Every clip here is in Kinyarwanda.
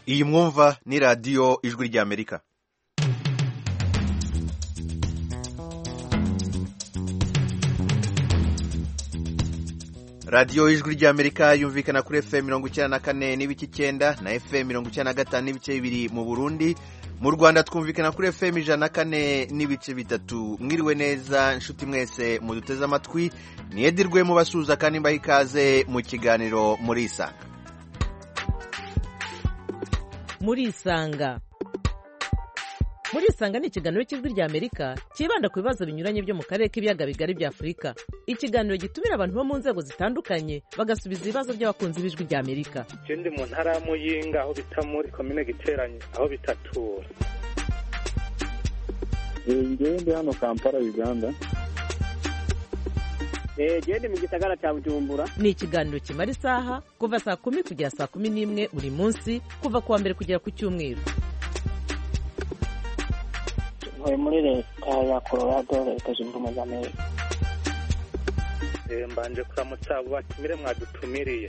iyi mwumva ni radiyo ijwi ry'Amerika. radiyo ijwi ry'Amerika yumvikana kuri FM 94 n'ibice 9 na FM 95 n'ibice 2 mu Burundi. Mu Rwanda twumvikana kuri FM 104 n'ibice 3. Mwiriwe neza nshuti mwese muduteze amatwi, ni Edirwe mu basuza kandi mbaha ikaze mu kiganiro muri Isanga. Muri Isanga ni ikiganiro cy'ijwi ry'Amerika kibanda ku bibazo binyuranye byo mu karere k'ibiyaga bigari bya Afurika. Ikiganiro gitumira abantu bo mu nzego zitandukanye bagasubiza ibibazo by'abakunzi b'ijwi ry'Amerika. Ndi mu ntara ya Muyinga aho bita muri commune Giteranye aho bitatura. Ndi hano Kampala Uganda. Ndi mu gisagara cya Bujumbura. Ni ikiganiro kimara isaha kuva saa 10 kugera saa 11 buri munsi kuva kuwa mbere kugera ku cyumweru. Muri leta ya Colorado leta zunze ubumwe za Amerika. Mbanje kuramutsa abo batumire mwadutumiriye.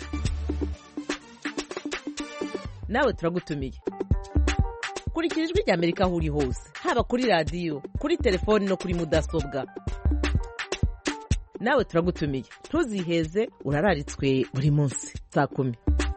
Nawe turagutumiye. Kurikira ijwi ry'Amerika aho uri hose, haba kuri radiyo, kuri telefoni no kuri mudasobwa. Nawe turagutumiye, ntuziheze, urararitswe buri munsi saa 10.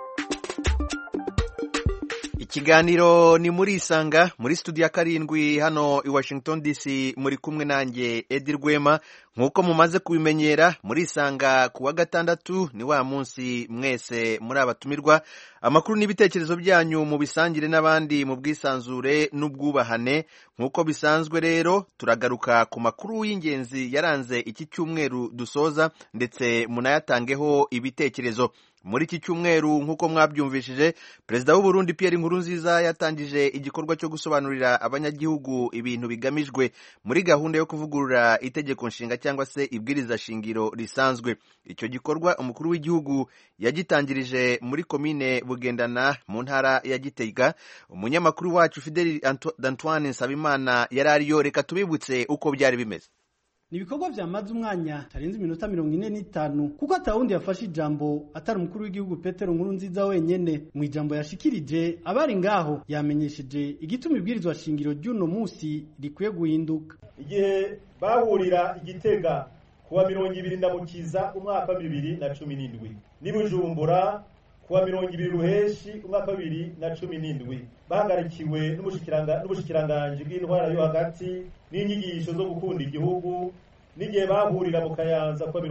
Ikiganiro ni muri Isanga, muri studio ya 7 hano i Washington DC, muri kumwe nanjye Edirwema. Nkuko mumaze kubimenyera, muri Isanga kuwa gatandatu ni wa munsi mwese muri abatumirwa. Amakuru n'ibitekerezo byanyu mu bisangire n'abandi mu bwisanzure n'ubwubahane. Nkuko bisanzwe rero turagaruka ku makuru y'ingenzi yaranze iki cyumweru dusoza, ndetse munayatangeho ibitekerezo. Muri iki cyumweru nkuko mwabyumvishije, Perezida w'u Burundi Pierre Nkurunziza yatangije igikorwa cyo gusobanurira abanyagihugu ibintu bigamijwe muri gahunda yo kuvugurura itegeko nshinga cyangwa se ibwiriza shingiro risanzwe. Icyo gikorwa umukuru w'igihugu yagitangirije muri komine Bugendana mu ntara ya Gitega. Umunyamakuru wacu Fidel Antoine Nsabimana yarariyo, reka tubibutse uko byari bimeze. Nibikorwa vyamaze umwanya tarenze iminota 45 kuko atawundi yafashe ijambo atari umukuru w'igihugu Petero Nkurunziza wenyene. Mu ijambo yashikirije abari ngaho yamenyesheje igituma ibwirizwa shingiro ry'uno munsi rikwiye guhinduka. Igihe bahurira Igitega kuwa 20 ndamukiza umwaka 2017 ni Bujumbura kuwa 20 Ruheshi umwaka 2017 bahagarikiwe n'ubushikiranganje bw'intwara yo hagati n'inyigisho zo gukunda igihugu. N'igihe bahurira mu Kayanza kuwa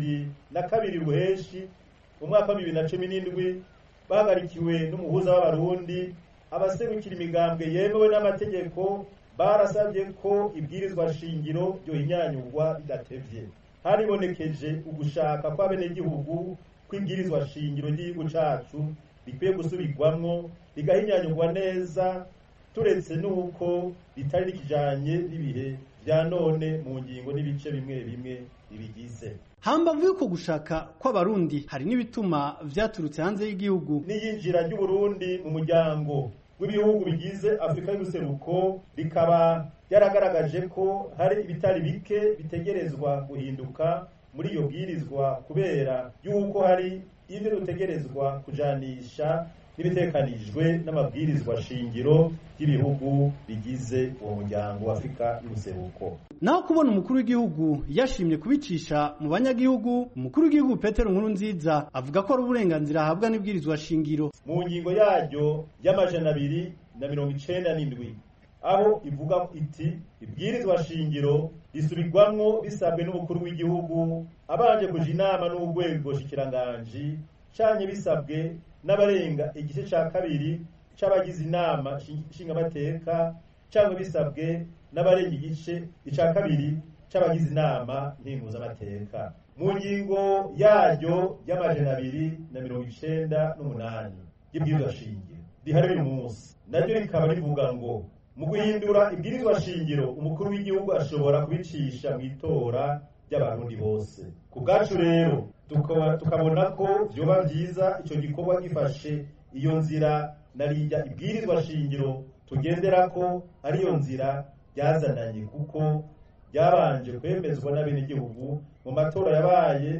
22 Ruheshi umwaka 2017 bahagarikiwe n'umuhuza w'abarundi. Abaserukira imigambwe yemewe n'amategeko barasabye ko ibwirizwa shingiro ryo hinyanyurwa bidatevye. Haribonekeje ugushaka kw'abenegihugu kw'ibwirizwa shingiro ry'igihugu cacu bikwiye gusubirwamwo rigahinyanyurwa neza, turetse nuko ritari rikijanye n'ibihe vya none mu ngingo n'ibice bimwe bimwe bibigize. Hambavu yuko gushaka kw'abarundi hari n'ibituma vyaturutse hanze y'igihugu. N'iyinjira ry'u Burundi mu muryango w'ibihugu bigize Afrika y'ubuseruko rikaba yaragaragaje ko hari ibitari bike bitegerezwa guhinduka muri iyo bwirizwa, kubera yuko hari ibyo dutegerezwa kujanisha n'ibitekanijwe n'amabwirizwa shingiro y'ibihugu bigize uwo muryango wa Afrika y'ubuseruko. Naho kubona umukuru w'igihugu yashimye kubicisha mu banyagihugu, umukuru w'igihugu Petero Nkurunziza avuga ko ari uburenganzira ahabwa n'ibwirizwa shingiro. Mu ngingo yaryo y'amajana 297 aho ivuga iti ibwirizwa shingiro risubirwamwo bisabwe n'umukuru w'igihugu abanje kuja inama n'urwego shikiranganje canye bisabwe n'abarenga igice ca kabiri c'abagize inama nshingamateka cyangwa bisabwe n'abarenga igice ca kabiri c'abagize inama ntinguzamateka. Mu ngingo yaryo y'amajana 298 y'ibwirizwa shingiro rihari uyu munsi naryo rikaba rivuga ngo mu guhindura ibwirizwa shingiro umukuru w'igihugu ashobora kubicisha mu itora ry'abarundi bose. Ku bwacu rero tukabona ko vyoba vyiza ico gikorwa gifashe iyo nzira narijya ibwirizwa shingiro tugenderako ariyo nzira yazananye, kuko byabanje kwemezwa n'abenegihugu mu matora yabaye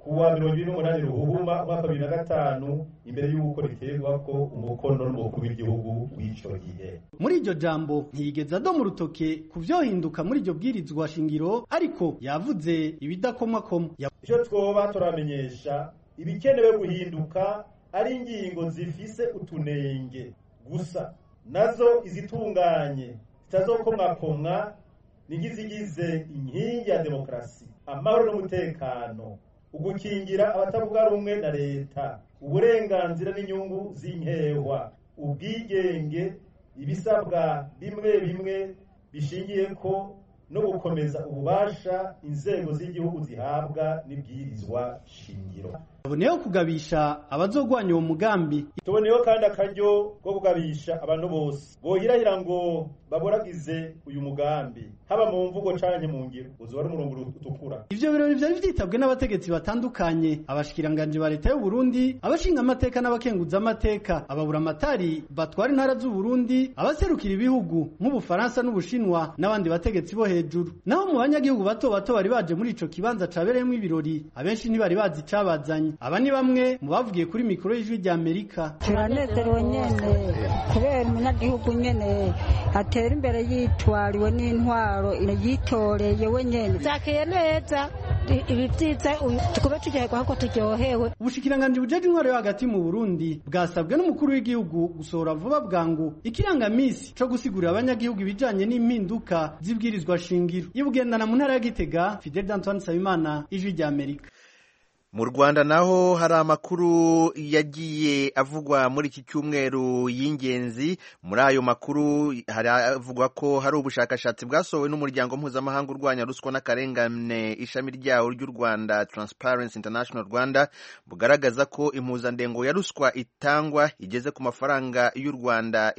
kuwa 28 Ruhuhuma mwaka 2005 imbere y'uko riterwa ko umukono n'umukuru w'igihugu w'ico gihe. Muri iryo jambo ntiyigeze adoma urutoke ku vyohinduka muri iryo bwirizwa shingiro, ariko yavuze ibidakomakoma. Ico twoba turamenyesha ibikenewe guhinduka ari ingingo zifise utunenge gusa, nazo izitunganye zitazokomwakomwa nigizigize inkingi ya demokrasi, amahoro n'umutekano, ugukingira abatavuga rumwe na leta, uburenganzira n'inyungu z'inkehwa, ubwigenge, ibisabwa bimwe bimwe bishingiye ko no gukomeza ububasha inzego z'igihugu zihabwa n'ibwirizwa shingiro. Tuboneyeho kugabisha abazogwanya uwo mugambi. Tuboneyeho kandi akaryo ko kugabisha abantu bose bohirahira ngo baboragize uyu mugambi, haba mu mvugo canke mu ngiro, uzoba ari umurongo utukura. Ivyo birori vyari vyitabwe n'abategetsi batandukanye, abashikiranganje ba leta y'u Burundi, abashinga amateka n'abakenguza amateka, ababura amatari batwara intara z'u Burundi, abaserukira ibihugu nk'Ubufaransa n'Ubushinwa n'abandi bategetsi bo hejuru. Naho mu banyagihugu bato bato bari baje muri ico kibanza cabereyemwo ibirori, abenshi ntibari bazi icabazanye. Aba ni bamwe mu bavugiye kuri mikoro y'Ijwi rya Amerika. Turanezerewe nyene kubera umunyagihugu nyene atera imbere yitwariwe n'intwaro yitoreye we nyene. Zakeye neza ibitiza tukube tugerwa ko turyohewe. Ubushikiranganje bujeje intwaro yo hagati mu Burundi bwasabwe n'umukuru w'igihugu gusohora vuba bwangu ikirangamisi co gusigurira abanyagihugu ibijanye n'impinduka z'ibwirizwa shingiro. Ibugendana mu ntara ya Gitega, Fidel Antoine Sabimana, Ijwi rya Amerika. Mu Rwanda naho hari amakuru yagiye avugwa muri iki cyumweru y'ingenzi. Muri ayo makuru haravugwa ko hari ubushakashatsi bwasohowe n'umuryango mpuzamahanga urwanya ruswa n'akarengane ishami ryawo ry'u Rwanda Transparency International Rwanda bugaragaza ko impuzandengo ya ruswa itangwa igeze ku mafaranga y'u Rwanda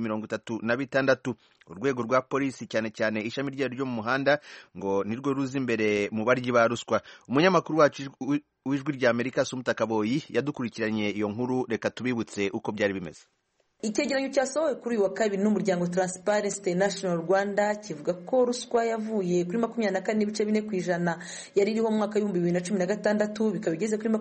36,000. Urwego rwa polisi cyane cyane ishami ryo mu muhanda ngo nirwo ruzi imbere mu baryi ba ruswa. Umunyamakuru wacu w'Ijwi rya Amerika Sumta Kaboyi yadukurikiranye iyo nkuru, reka tubibutse uko byari bimeze. Icyegeranyo cyasohowe kuri uyu wa kabiri n'umuryango Transparency International Rwanda kivuga ko ruswa yavuye kuri 24.4% yari iriho mu mwaka w'2016 bikaba igeze kuri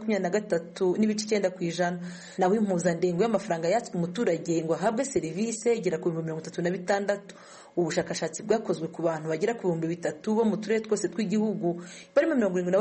23.9%. Naho impuzandengo y'amafaranga yatswe umuturage ngo ahabwe serivisi igera ku 36. Ubushakashatsi bwakozwe ku bantu bagera ku 3,000 bo mu turere twose tw'igihugu, barimo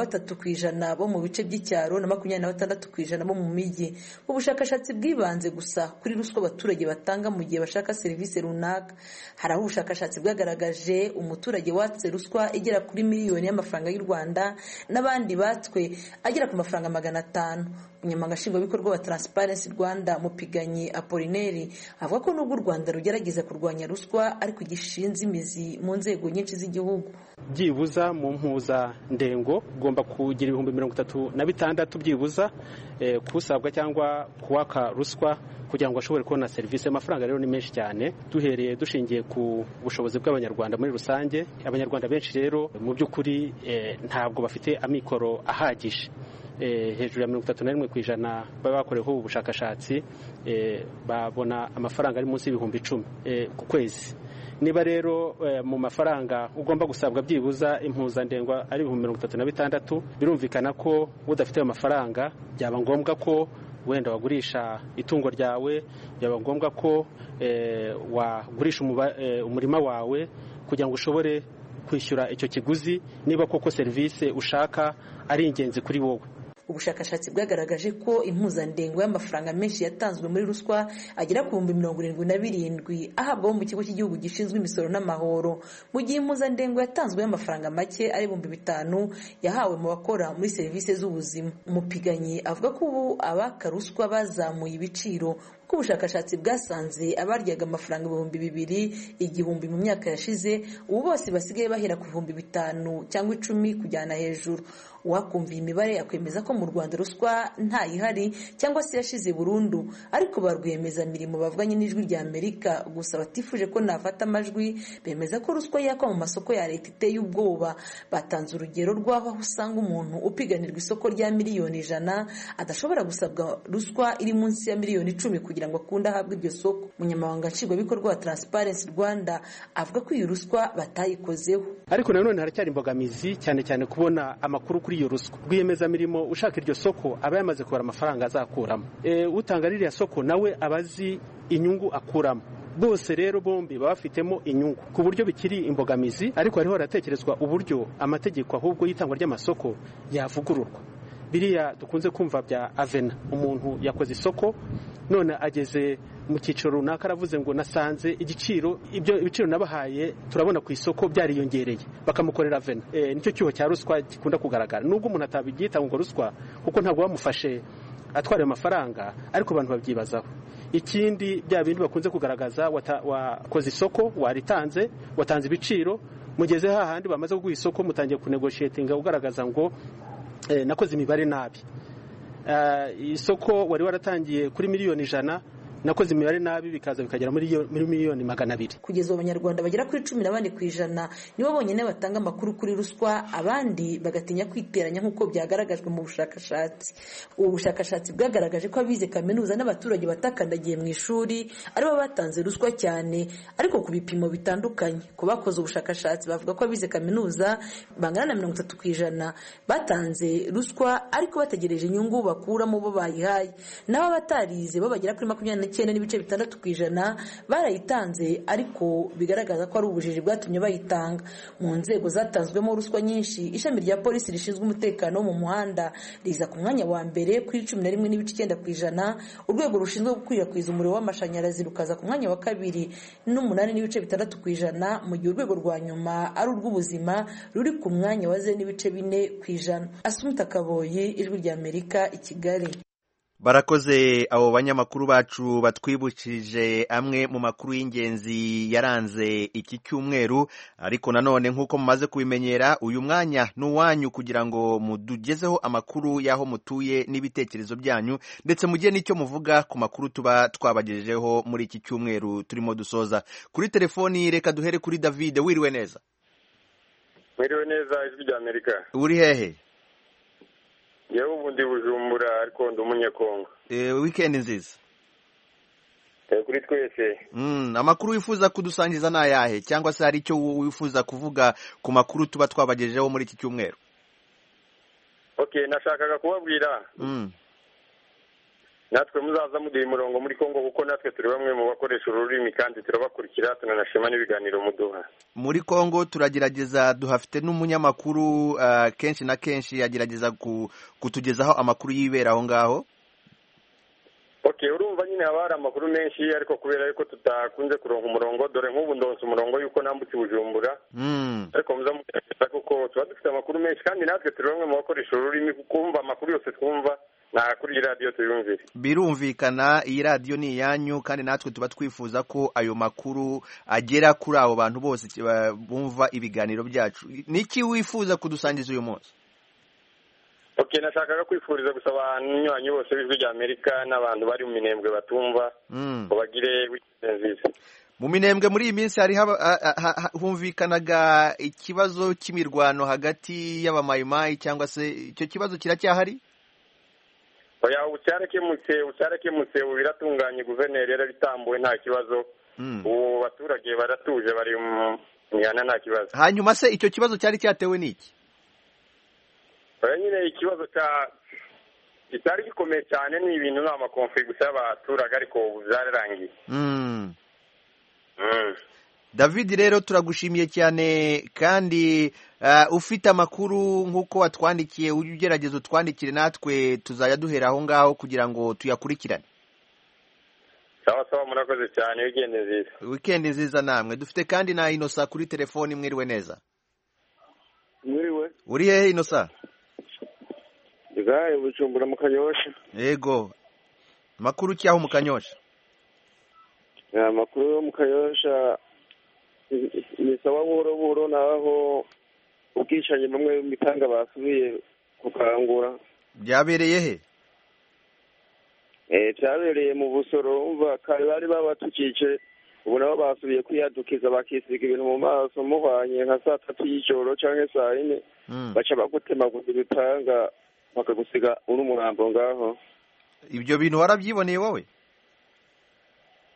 73% bo mu bice by'icyaro na 26% bo mu mijyi. Ubushakashatsi bwibanze gusa kuri ruswa abaturage batanga mu gihe bashaka serivisi runaka. Hari aho ubushakashatsi bwagaragaje umuturage watse ruswa igera kuri miliyoni y'amafaranga y'u Rwanda n'abandi batswe agera ku mafaranga 500. Umunyamabanga nshingwabikorwa wa Transparency Rwanda Mupiganyi Apollinaire avuga ko nubwo u Rwanda rugerageza kurwanya ruswa ariko gishinze imizi mu nzego nyinshi z'igihugu. Byibuza mu mpuzandengo ugomba kugira 36,000 byibuza kusabwa cyangwa kuwaka ruswa kugira ngo ashobore kubona serivisi. Amafaranga rero ni menshi cyane dushingiye ku bushobozi bw'abanyarwanda muri rusange. Abanyarwanda benshi rero mu by'ukuri ntabwo bafite amikoro ahagije. Hejuru ya 31% baba bakoreho ubushakashatsi babona amafaranga ari munsi y'ibihumbi 10 ku kwezi. Niba rero mu mafaranga ugomba gusabwa byibuza impuzandengo ari 36,000, birumvikana ko udafite amafaranga byaba ngombwa ko wenda wagurisha itungo ryawe, byaba ngombwa ko wagurisha umurima wawe kugira ngo ushobore kwishyura icyo kiguzi niba koko serivisi ushaka ari ingenzi kuri wowe. Ubushakashatsi bwagaragaje ko impuzandengo y'amafaranga menshi yatanzwe muri ruswa agera ku 77,000 ahabwa mu kigo cy'igihugu gishinzwe imisoro n'amahoro, mu gihe impuzandengo yatanzwe y'amafaranga make ari 5,000 yahawe mu bakora muri serivisi z'ubuzima. Umupiganyi avuga ko ubu abaka ruswa bazamuye ibiciro ko ubushakashatsi bwasanze abaryaga amafaranga 2,000 mu myaka yashize ubu bose basigaye bahera ku 5,000 cyangwa 10 kujyana hejuru. Uwakumva imibare yakwemeza ko mu Rwanda ruswa nta ihari cyangwa se yashize burundu, ariko barwemeza mirimo bavuganye n'Ijwi rya Amerika gusa batifuje ko nafata amajwi bemeza ko ruswa yakwa mu masoko ya leta iteye ubwoba. Batanze urugero rw'aho usanga umuntu upiganirwa isoko rya miliyoni 100 adashobora gusabwa ruswa iri munsi ya miliyoni 10 kugira kugira ngo akunde ahabwe iryo soko. Umunyamabanga nshingwabikorwa wa Transparency Rwanda avuga ko iyo ruswa batayikozeho, ariko nanone haracyari imbogamizi cyane cyane kubona amakuru kuri iyo ruswa. Rwiyemezamirimo ushaka iryo soko aba yamaze kubara amafaranga azakuramo, utanga ririya soko nawe abazi inyungu akuramo. Bose rero bombi baba bafitemo inyungu ku buryo bikiri imbogamizi, ariko hariho haratekerezwa uburyo amategeko ahubwo y'itangwa ry'amasoko yavugururwa. Biriya dukunze kumva bya avena, umuntu yakoze isoko none ageze mu cyiciro runaka aravuze ngo nasanze ibiciro nabahaye turabona ku isoko byariyongereye, bakamukorera avena. Nicyo cyuho cya ruswa gikunda kugaragara, nubwo umuntu atabyita ngo ruswa kuko ntabwo bamufashe atwara amafaranga, ariko abantu babyibazaho. Ikindi bya bindi bakunze kugaragaza, wakoze isoko waritanze, watanze ibiciro, mugeze hahandi bamaze kuguha isoko mutangiye kunegotiatinga ugaragaza ngo nakoze imibare nabi. Isoko wari waratangiye kuri miliyoni 100, nakoze imibare nabi bikaza bikagera muri miliyoni 200. Kugeza abanyarwanda bagera kuri 14% nibo bonyine batanga amakuru kuri ruswa, abandi bagatinya kwiteranya nk'uko byagaragajwe mu bushakashatsi. Ubu bushakashatsi bwagaragaje ko abize kaminuza n'abaturage batakandagiye mu ishuri aribo batanze ruswa cyane, ariko ku bipimo bitandukanye. Ku bakoze ubushakashatsi bavuga ko abize kaminuza bangana na 30% batanze ruswa ariko bategereje inyungu bakuramo bo bayihaye, n'aba batarize bo bagera kuri 29.6% barayitanze, ariko bigaragaza ko ari ubujiji bwatumye bayitanga. Mu nzego zatanzwemo ruswa nyinshi, ishami rya polisi rishinzwe umutekano wo mu muhanda riza ku mwanya wa mbere kuri 11.9%, urwego rushinzwe gukwirakwiza umuriro w'amashanyarazi rukaza ku mwanya wa kabiri n'8.6%, mu gihe urwego rwa nyuma ari urw'ubuzima ruri ku mwanya wa 4.4%. Asumta Kaboyi, Ijwi rya Amerika, i Kigali. Barakoze abo banyamakuru bacu batwibukije amwe mu makuru y'ingenzi yaranze iki cyumweru, ariko nanone nk'uko mumaze kubimenyera uyu mwanya n'uwanyu kugira ngo mudugezeho amakuru y'aho mutuye n'ibitekerezo byanyu, ndetse mujye n'icyo muvuga ku makuru tuba twabagejejeho muri iki cyumweru turimo dusoza. Kuri telefoni reka duhere kuri David. Wiriwe neza? Wiriwe neza, Ijwi rya Amerika. Uri hehe? Yewe ubundi Bujumbura, ariko ndi umunyekongo. Weekend nziza. Kuri twese. Amakuru wifuza kudusangiza nayahe, cyangwa se hari icyo wifuza kuvuga ku makuru tuba twabagejejeho muri iki cyumweru? Okay, nashakaga kubabwira. Natwe muzaza muduha umurongo muri Kongo, kuko natwe turi bamwe mu bakoresha ururimi kandi turabakurikira, tunanashima n'ibiganiro muduha. Muri Kongo turagerageza, duhafite n'umunyamakuru kenshi na kenshi yagerageza kutugezaho amakuru yibera aho ngaho. Okay, urumva nyine haba hari amakuru menshi, ariko kubera yuko tutakunze kuronka umurongo, dore nk'ubu ndonse umurongo yuko nambutse Bujumbura. Ariko muzamugerageza kuko tuba dufite amakuru menshi, kandi natwe turi bamwe mu bakoresha ururimi, kumva amakuru yose twumva na kuri iyi radio tuyumvire. Birumvikana, iyi radio ni iyanyu, kandi natwe tuba twifuza ko ayo makuru agera kuri abo bantu bose bumva ibiganiro byacu. Niki wifuza kudusangiza uyu munsi? Okay, nashakaga kwifuriza gusaba abanywanyi bose b'Ijwi rya Amerika n'abantu bari mu Minembwe batumva ngo bagire weekend nziza. Mu Minembwe muri iyi minsi hari humvikanaga ikibazo cy'imirwano hagati y'abamayimayi, cyangwa se icyo kibazo kiracyahari? Oya, ucyarakemutse biratunganye, guverineri yarabitambuwe nta kibazo. Ubu baturage baratuje, bari mu mihana nta kibazo. Hanyuma se icyo kibazo cyari cyatewe n'iki? Oya, nyine ikibazo kitari gikomeye cyane, ni ibintu n'amakonflikt gusa y'abaturage, ariko ubu byararangiye. David, rero turagushimiye cyane, kandi ufite amakuru nk'uko watwandikiye ujye ugerageza utwandikire, natwe tuzajya duhera aho ngaho kugira ngo tuyakurikirane. Sawa, murakoze cyane, weekend nziza. Weekend nziza namwe. Dufite kandi na Inosa kuri telefoni. Mwiriwe neza? Mwiriwe. Uri hehe Inosa? Igaye Bujumbura mu Kanyosha. Yego. Makuru cyaho mu Kanyosha? Makuru yo mu Kanyosha ni sawa buhoro naho ubwishanye bamwe mitanga basubiye kukangura. Byabereye he? Byabereye mu Busoro, umva kare bari babatukije, ubu nabo basubiye kwiyadukiza, bakisiga ibintu mu maso muhanye nka 3 y'ijoro canke 4, baca bagutemaguza ibitanga bakagusiga uri umurambo ngaho. Ibyo bintu warabyiboneye wowe?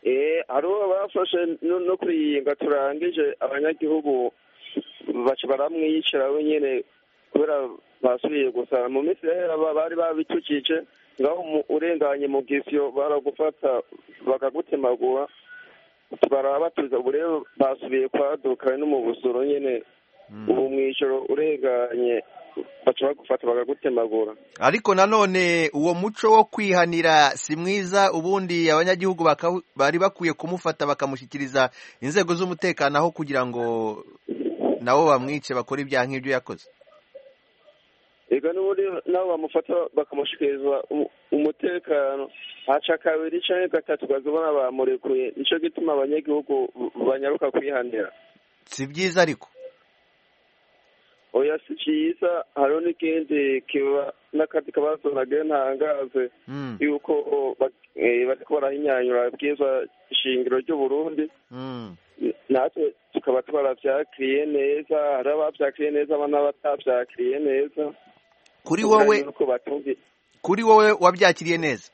hariho bafashe no kuriyinga turangije abanyagihugu baca baramwiyicira wenyine kubera basubiye gusara mu minsi yahera bari babitukije ngaho urenganye mu gisyo baragufata bakagutemagura barabatuza ubu rero basubiye kwaduka no mu busoro nyine ubu mw'ijoro urenganye baca bagufata bakagutemagura. Ariko nanone uwo muco wo kwihanira si mwiza, ubundi abanyagihugu bari bakwiye kumufata bakamushyikiriza inzego z'umutekano aho kugira ngo nabo bamwice bakora ibyaha nk'ibyo yakoze. Ega n'ubundi nabo bamufata bakamushyikiriza umutekano haca kabiri cyangwa gatatu ukazibona bamurekuye, nicyo gituma abanyagihugu banyaruka kwihanira. Si byiza ariko oya si cyiza. hariho n'ikindi kiba n'akandi kabazo nagiye ntangaze yuko bariko barahinyanyura bwiza ishingiro ry'Uburundi, natwe tukaba twaravyakiriye neza, hari abavyakiriye neza n'abatavyakiriye neza. Kuri wowe wabyakiriye neza?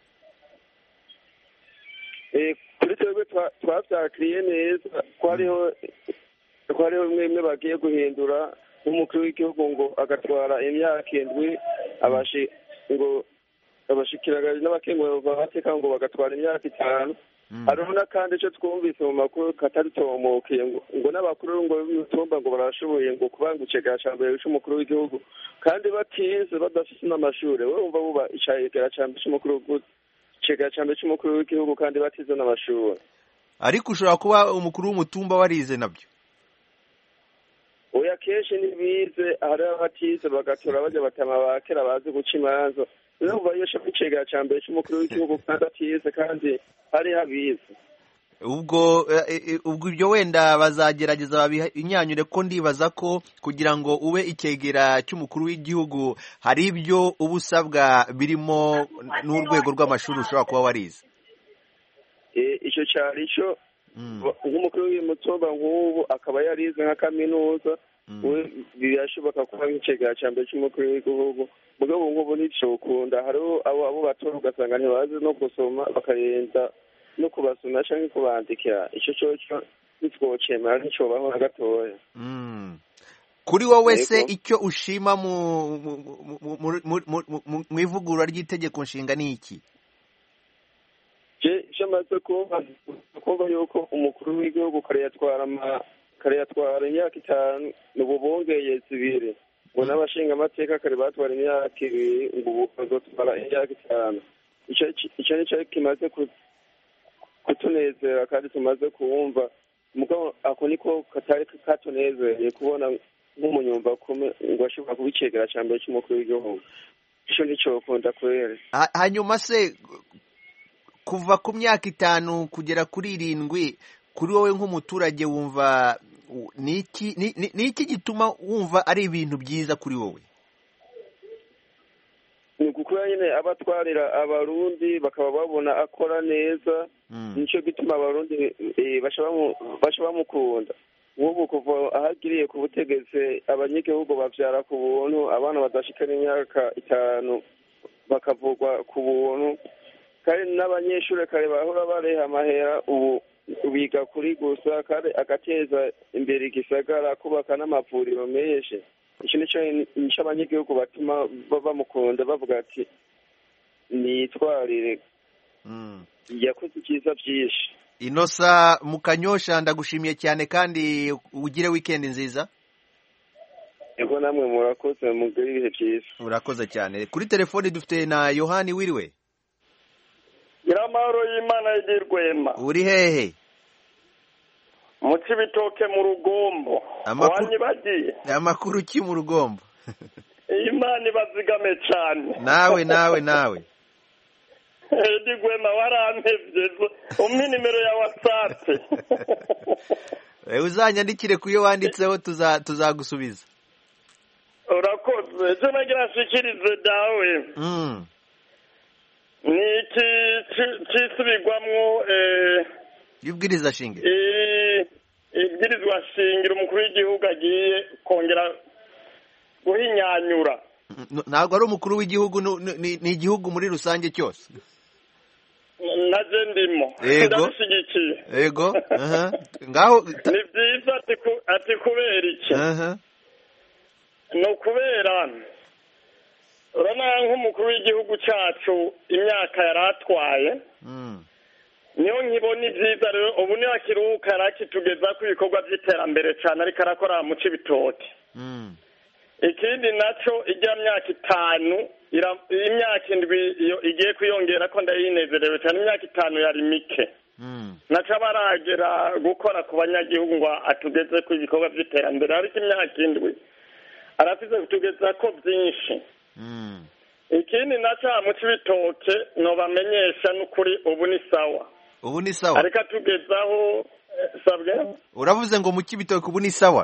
Kuri twebwe twavyakiriye neza, ko hariho bimwe bagiye guhindura nk'umukuru w'igihugu ngo agatwara imyaka 7 ngo abashikiranganje n'abakenguza amateka ngo bagatwara imyaka 5. hariho n'akandi icyo twumvise mu makuru kataritomokiye ngo n'abakuru ngo b'imitumba ngo barashoboye ngo kubangucega cyambere cy'umukuru w'igihugu kandi batize badafite n'amashuri. we wumva buba icayegera cyambere cy'umukuru w'igihugu kandi batize n'amashuri. Ariko ushobora kuba umukuru w'umutumba warize nabyo? oya kenshi ntibize, hari abatize bagatora bajya batama bakera bazi guca imanza. rero umva iyo shaka icegera cyambere cy'umukuru w'igihugu kandi atize kandi hari habize. ubwo ibyo wenda bazagerageza babinyanyure, ko ndibaza ko kugira ngo ube ikegera cy'umukuru w'igihugu hari ibyo uba usabwa birimo n'urwego rw'amashuri ushobora kuba warize. icyo cyari cyo nk'umukuru w'umutumba nk'ubu akaba yarize nka kaminuza, birashoboka kuba nk'icegera cyambere cy'umukuru w'igihugu. mugabo ngubu nicokunda, hariho abo batora ugasanga ntibazi no gusoma bakagenda no kubasoma cyangwa kubandikira. icyo cyo nitwocemera nticobaho na gatoya. Kuri wowe se icyo ushima mu ivugurura ry'itegeko nshinga ni iki? icyo maze kumva yuko umukuru w'igihugu kare yatwara imyaka 5 n'ubu bongeye 2, ngo n'abashinga amateka kare batwara imyaka 2 ngo ubu bazotwara imyaka 5. icyo nicyo kimaze kutunezera kandi tumaze kuwumva. mugabo ako niko katari katunezereye kubona nk'umunyumba kume ngo ashobora kubicegera cyambere cy'umukuru w'igihugu. icyo nicyo kunda kwere. Hanyuma se kuva ku myaka 5 kugera kuri 7, kuri wowe nk'umuturage wumva niki gituma wumva ari ibintu byiza kuri wowe? ni kuko nyine abatwarira abarundi bakaba babona akora neza, nicyo gituma abarundi basha bamukunda. nk'ubu kuva ahagiriye ku butegetsi abanyagihugu bavyara ku buntu, abana badashikana imyaka 5 bakavugwa ku buntu, kandi n'abanyeshuri kare bahora bareha amahera ubu biga kuri gusa, kandi agateza imbere igisagara kubaka n'amavuriro menshi. icyo nicyo abanyagihugu batuma bamukunda, bavuga ati nitwarire yakoze icyiza byinshi. Innocent Mukanyosha, ndagushimiye cyane kandi ugire weekend nziza. yego namwe murakoze, mugire ibihe byiza. Urakoze cyane. Kuri telefoni dufite na Yohani, wiriwe? Iramaro y'Imana y'Irwema. Uri hehe? Mu Cibitoke mu Rugombo. Wanyibagiye? Amakuru ki mu Rugombo? Imana ibazigame cyane. Nawe. Irwema warampevye. Umpe nimero ya WhatsApp. Uzanyandikire kuyo wanditseho tuzagusubiza. Urakoze. Je nagira nshikirize dawe. Ni iki cisubirwamwo ibwirizwa shingiro? Ibwirizwa shingiro umukuru w'igihugu agiye kongera guhinyanyura. Ntabwo ari umukuru w'igihugu, ni igihugu muri rusange cyose. naje ndimo ndabishyigikiye yego ngaho ni byiza ati kubera iki ni ukubera urabona nk'umukuru w'igihugu cyacu imyaka yari atwaye niyo nkibona ibyiza rero ubu niyo akiruhuka arakitugeza ku bikorwa by'iterambere cyane ariko arakora mu Cibitoke ikindi nacyo ijya myaka 5 imyaka 7 iyo igiye kwiyongera ko ndayinezerewe cyane imyaka 5 yari mike naca baragera gukora ku banyagihugu ngo atugeze ku bikorwa by'iterambere ariko imyaka 7 arafise kutugeza ko byinshi ikindi naca mu Cibitoke no bamenyesha n'ukuri ubu ni sawa ariko atugezaho sabwe uravuze ngo mu Cibitoke ubu ni sawa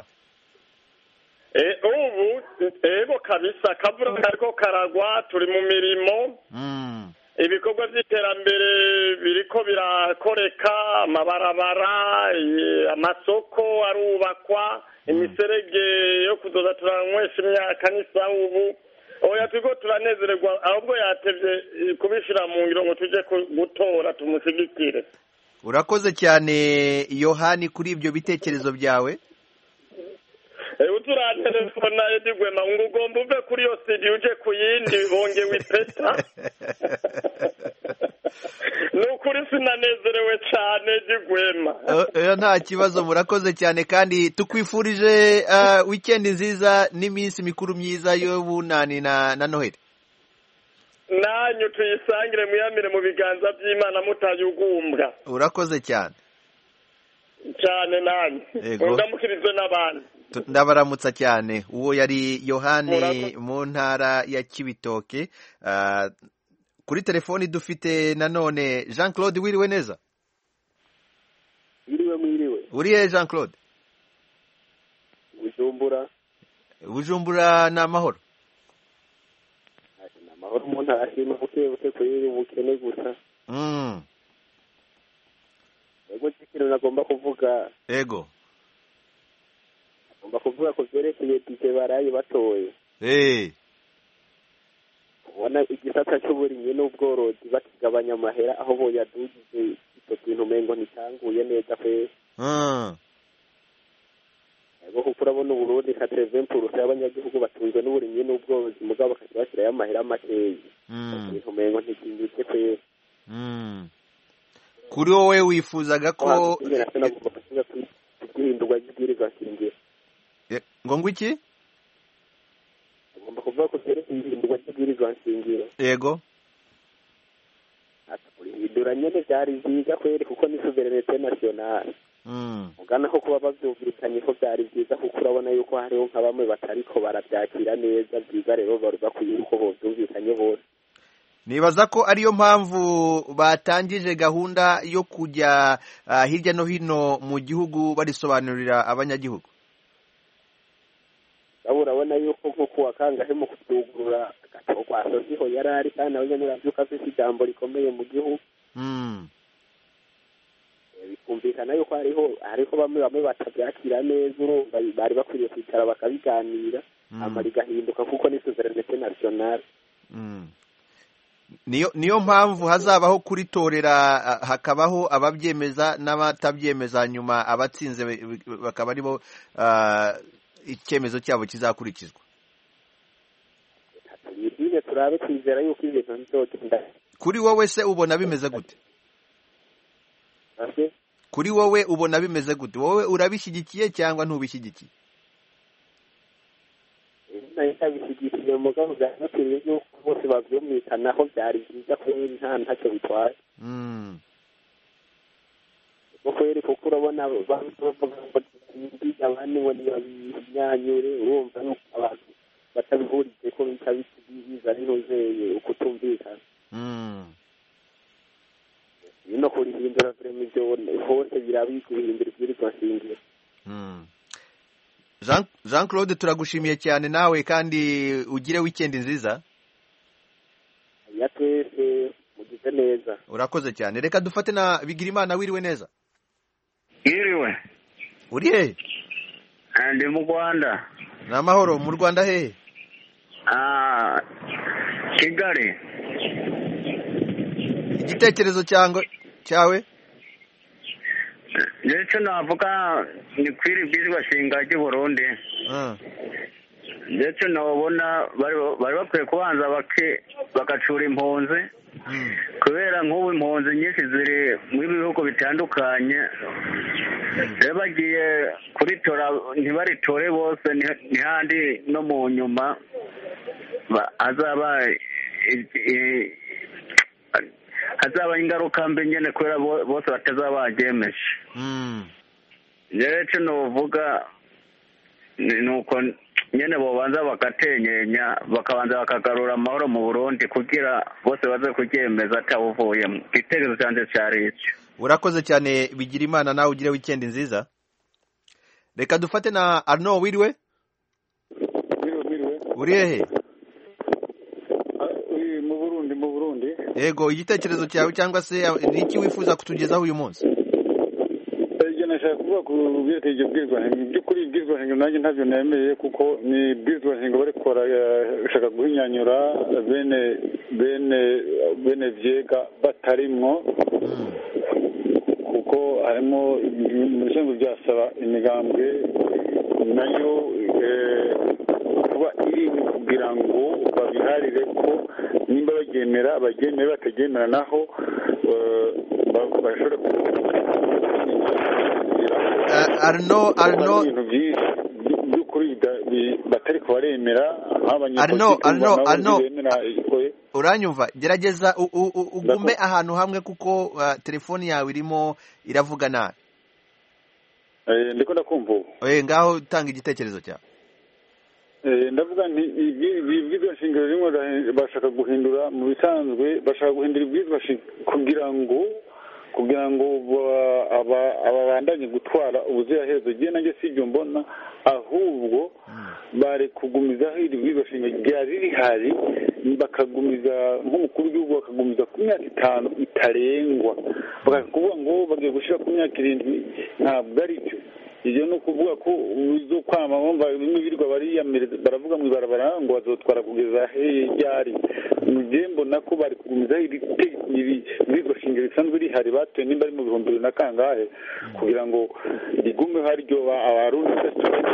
ubu ego kabisa kavura kariko karagwa turi mu mirimo ibikorwa by'iterambere biriko birakoreka amabarabara amasoko arubakwa imiserege yo kudoda turanywesha imyaka n'isaha ubu oya turiko turanezererwa ahubwo yatevye kubishira mu ngiro ngo tuje gutora tumusigikire. Urakoze cyane Yohani kuri ibyo bitekerezo byawe. Uturantelefona Edigwema ngo ugomba uve kuri yo studio uje kuyindi bonge wipeta. Nukuri sinanezerewe cyane Edigwema. Nta kibazo murakoze cyane kandi tukwifurije weekend nziza n'iminsi mikuru myiza y'ubunani na Noheli. Nanyu tuyisangire muyamire mu biganza by'Imana mutayugumbwa. Urakoze cyane. Cyane nanyu. Ndamukirizwe n'abandi. Ndabaramutsa cyane. Uwo yari Yohani mu ntara ya Cibitoke. Kuri telefoni dufite nanone Jean Claude wiriwe neza. Mwiriwe. Uriye Jean Claude? Bujumbura na mahoro. Amahoro umuntu ashima buke kuri ubukene gusa. Ego ikintu nagomba kuvuga. Ego. Nagomba kuvuga ko byerekeye dije baraye batoye. Ubona igisata cy'uburimyi n'ubworozi bakigabanya amahera aho boyadugije icyo kintu umengo ntitanguye neza pe. Ego kuko urabona Burundi 80% y'abanyagihugu batunzwe n'uburimyi n'ubworozi mugabo bakashyirayo amahera makeya. Ibintu umengo ntikingiye pe. Kuri wowe wifuzaga ko guhindurwa ry'ibwirizwa shingiro. Ngo ngwiki? Agomba kuvuga ko guhindurwa ry'ibwirizwa shingiro. Yego. Hindura nyene byari byiza kweri kuko ni souverinete nationale. Ugana ko kuba bavyumvikanye ko byari byiza kuko urabona yuko hariho nka bamwe batariko barabyakira neza byiza rero bari bakwiye ko bovyumvikanye bose. Nibaza ko ariyo mpamvu batangije gahunda yo kujya hirya no hino mu gihugu barisobanurira abanyagihugu. Urabona yuko nko kuwa kangahe mu kutugurura kwa sosiho yarari kandi abanyene bavyuka afite ijambo rikomeye mu gihugu. Bikumvikana yuko hariho bamwe batabyakira neza urumva bari bakwiriye kwicara bakabiganira amara igahinduka kuko ni souverinete nationale. Niyo mpamvu hazabaho kuritorera hakabaho ababyemeza n'abatabyemeza nyuma abatsinze bakaba aribo icyemezo cyabo kizakurikizwa. Ibyo turabe twizera yuko ibintu bizogenda. Kuri wowe se ubona bimeze gute? Kuri wowe ubona bimeze gute? Wowe urabishyigikiye cyangwa ntubishyigikiye? Ntabishyigikiye mugabo byakwiye yuko bose bavyumvikanaho byari byiza kweri ntacyo bitwaye. Kweri kuko urabona bavuga ngo abandi ngo ntibanyanyure urumva yuko abantu batabihurije ko bitabiza n'inozeye ukutumvikana. Bino kurihindura premisiyo hose birabikuhindura ibwirizwa shingiro. Jean Claude turagushimiye cyane nawe kandi ugire weekend nziza. Ya twese mugize neza. Urakoze cyane. Reka dufate na Bigirimana wiriwe neza. Iriwe. Uri he? Ndi mu Rwanda. Na mahoro mu Rwanda hehe? Kigali. Igitekerezo cyawe ndetse navuga ni kwiri bwizwa shinga ry'u Burundi ndetse nabona bari bakwiye kubanza bagacura impunzi kubera nk'ubu impunzi nyinshi ziri mu bihugu bitandukanye rero bagiye kuritora ntibaritore bose ntihandi no mu nyuma hazaba ingaruka mbi nyine kubera bose batazaba bagemeje rero icyo nuvuga ni uko nyine bobanza bagatenyenya bakabanza bakagarura amahoro mu Burundi kugira bose baze kuryemeza atawuvuyemo igitekerezo cyanjye cyari icyo. Urakoze cyane bigira imana nawe ugire weekend nziza. Reka dufate na Arno wiriwe uri hehe? mu Burundi Yego igitekerezo cyawe cyangwa se niki wifuza kutugezaho uyu munsi? Nashaka kuvuga ku byerekeye ubwizwahenga by'ukuri ubwizwahenga nanjye ntabyo nemeye kuko ni ubwizwahenga bari gukora bashaka guhinyanyura bene vyega batarimwo kuko harimo ibishinzwe byasaba imigambwe nayo kuba iri kugira ngo babiharire ko nimba bagemera batagemera naho bashobora Arno by'ukuri batari kubaremera Arno uranyumva gerageza ugume ahantu hamwe kuko telefoni yawe irimo iravuga nabi. Ndiko ndakumva ngaho tanga igitekerezo cyawe. Ndavuga nti ibwizwa shingiro rimwe bashaka guhindura mu bisanzwe bashaka guhindura ibwizwa kugira ngo ababandanye gutwara ubuziraherezo giye nanjye sibyo mbona ahubwo bari kugumizaho iri bwizwa shingiro ryari rihari bakagumiza nk'umukuru w'igihugu bakagumiza ku myaka 5 itarengwa bakavuga ngo bagiye gushira ku myaka 7 ntabwo ari byo. Iyo no kuvuga ko uzo kwama bumva bimwe birirwa baravuga mu ibarabara ngo bazotwara kugeza ryari mugembo nako bari kugumiza iri shingiro risanzwe rihari batoye nimba ari mu 2000 na kangahe kugira ngo rigume haryo abarundi.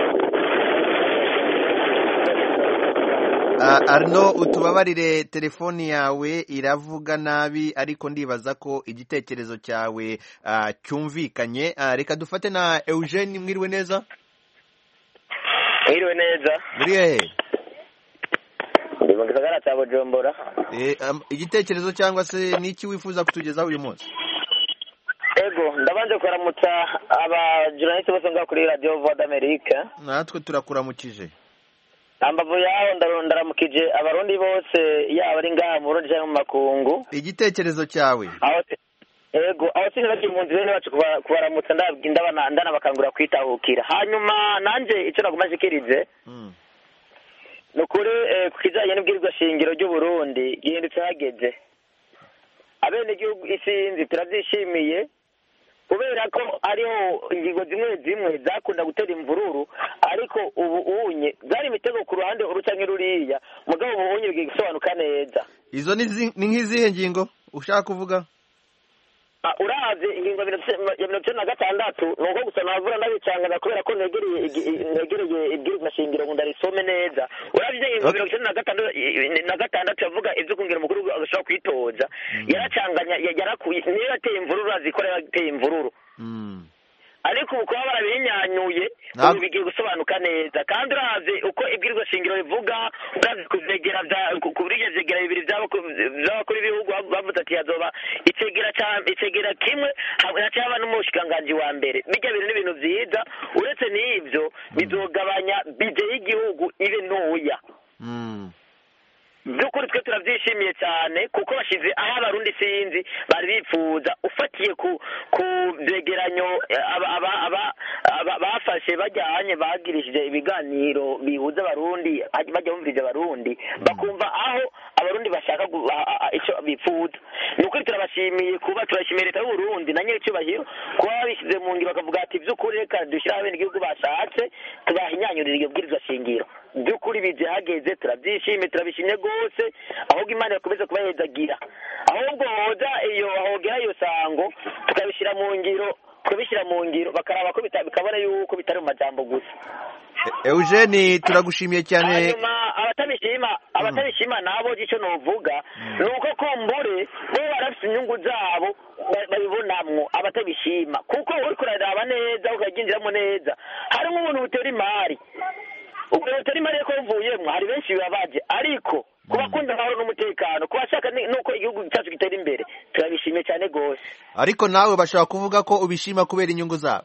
Arno utubabarire telefoni yawe iravuga nabi ariko ndibaza ko igitekerezo cyawe cyumvikanye. Reka dufate na Eugene mwiriwe neza. Mwiriwe neza. Muri hehe? Ndi mu gisagara cya Bujumbura. Igitekerezo cyangwa se niki wifuza kutugezaho uyu munsi? Ego ndabanze kuramutsa aba journaliste bose ngaho kuri Radio Voix d'Amerique. Natwe turakuramukije. Ambavu yaho ndaramukije abarundi bose yaba ari ngaha mu Burundi cyangwa mu makungu. Igitekerezo cyawe? Ego aho sinabye impunzi bene bacu kubaramutsa ndana bakangura kwitahukira. Hanyuma nanje icyo nagumashikirize nukuri kukijanye n'ubwirwa shingiro ry'u Burundi gihindutse hageze. Abene igihugu isinzi turabyishimiye kubera ko ariho ingingo zimwe zakunda gutera imvururu ariko ubu unye zari imitego ku ruhande urucanke ruriya mugabo ubu unye bigiye gusobanuka neza. Izo ni nk'izihe ngingo ushaka kuvuga? Urazi ingingo ya 196 nuko gusa navura ndabicangana kubera ko negereye ibwirwa shingiro ngo ndarisome neza. Urazi ingingo ya 196 yavuga ivyo kungira umukuru agashobora kwitoza yaracanganya yarakuye niyo yateye imvururu azikorera yateye imvururu ariko uko barabinyanyuye ubu bigiye gusobanuka neza kandi urazi uko ibwirwa shingiro bivuga urazi kuzegera kuburigezegera bibiri by'abakuru b'ibihugu bavuze ati yazoba icegera kimwe hacyaba n'umushikiranganji wa mbere bijya biri n'ibintu vyiza uretse n'ivyo bizogabanya bije y'igihugu ibe ntoya. Byukuri twe turabyishimiye cyane kuko bashize aho abarundi sinzi bari bipfuza ufatiye ku byegeranyo bafashe bajyanye bagirishije ibiganiro bihuza abarundi bajya bumviriza abarundi bakumva aho abarundi bashaka icyo bipfuza. Nukuri turabashimiye kuba turashimiye leta y'u Burundi na nyir'icyubahiro kuba babishyize mu ngiro bakavuga ati byukuri reka dushyiraho abene igihugu bashatse tubahinyanyurira iyo bwirizwa shingiro. by'ukuri bije hageze turabyishimiye turabishimye rwose ahubwo imana yakomeza kubahezagira ahubwo hoza iyo hogera iyo sango tukabishyira mu ngiro bakaraba ko bikabona yuko bitari mu majambo gusa. Eugene turagushimiye cyane. Hanyuma abatabishima nabo icyo novuga ni uko kumbure bo barafite inyungu zabo babibonamwo abatabishima kuko uri kuraraba neza ukaginjiramo neza harimo ubuntu butera imari ubwo butera imari ko buvuyemo hari benshi bibabaje ariko ku bakunda amahoro n'umutekano ku bashaka nuko igihugu cyacu gitera imbere turabishimiye cyane rwose. Ariko nawe bashobora kuvuga ko ubishima kubera inyungu zabo.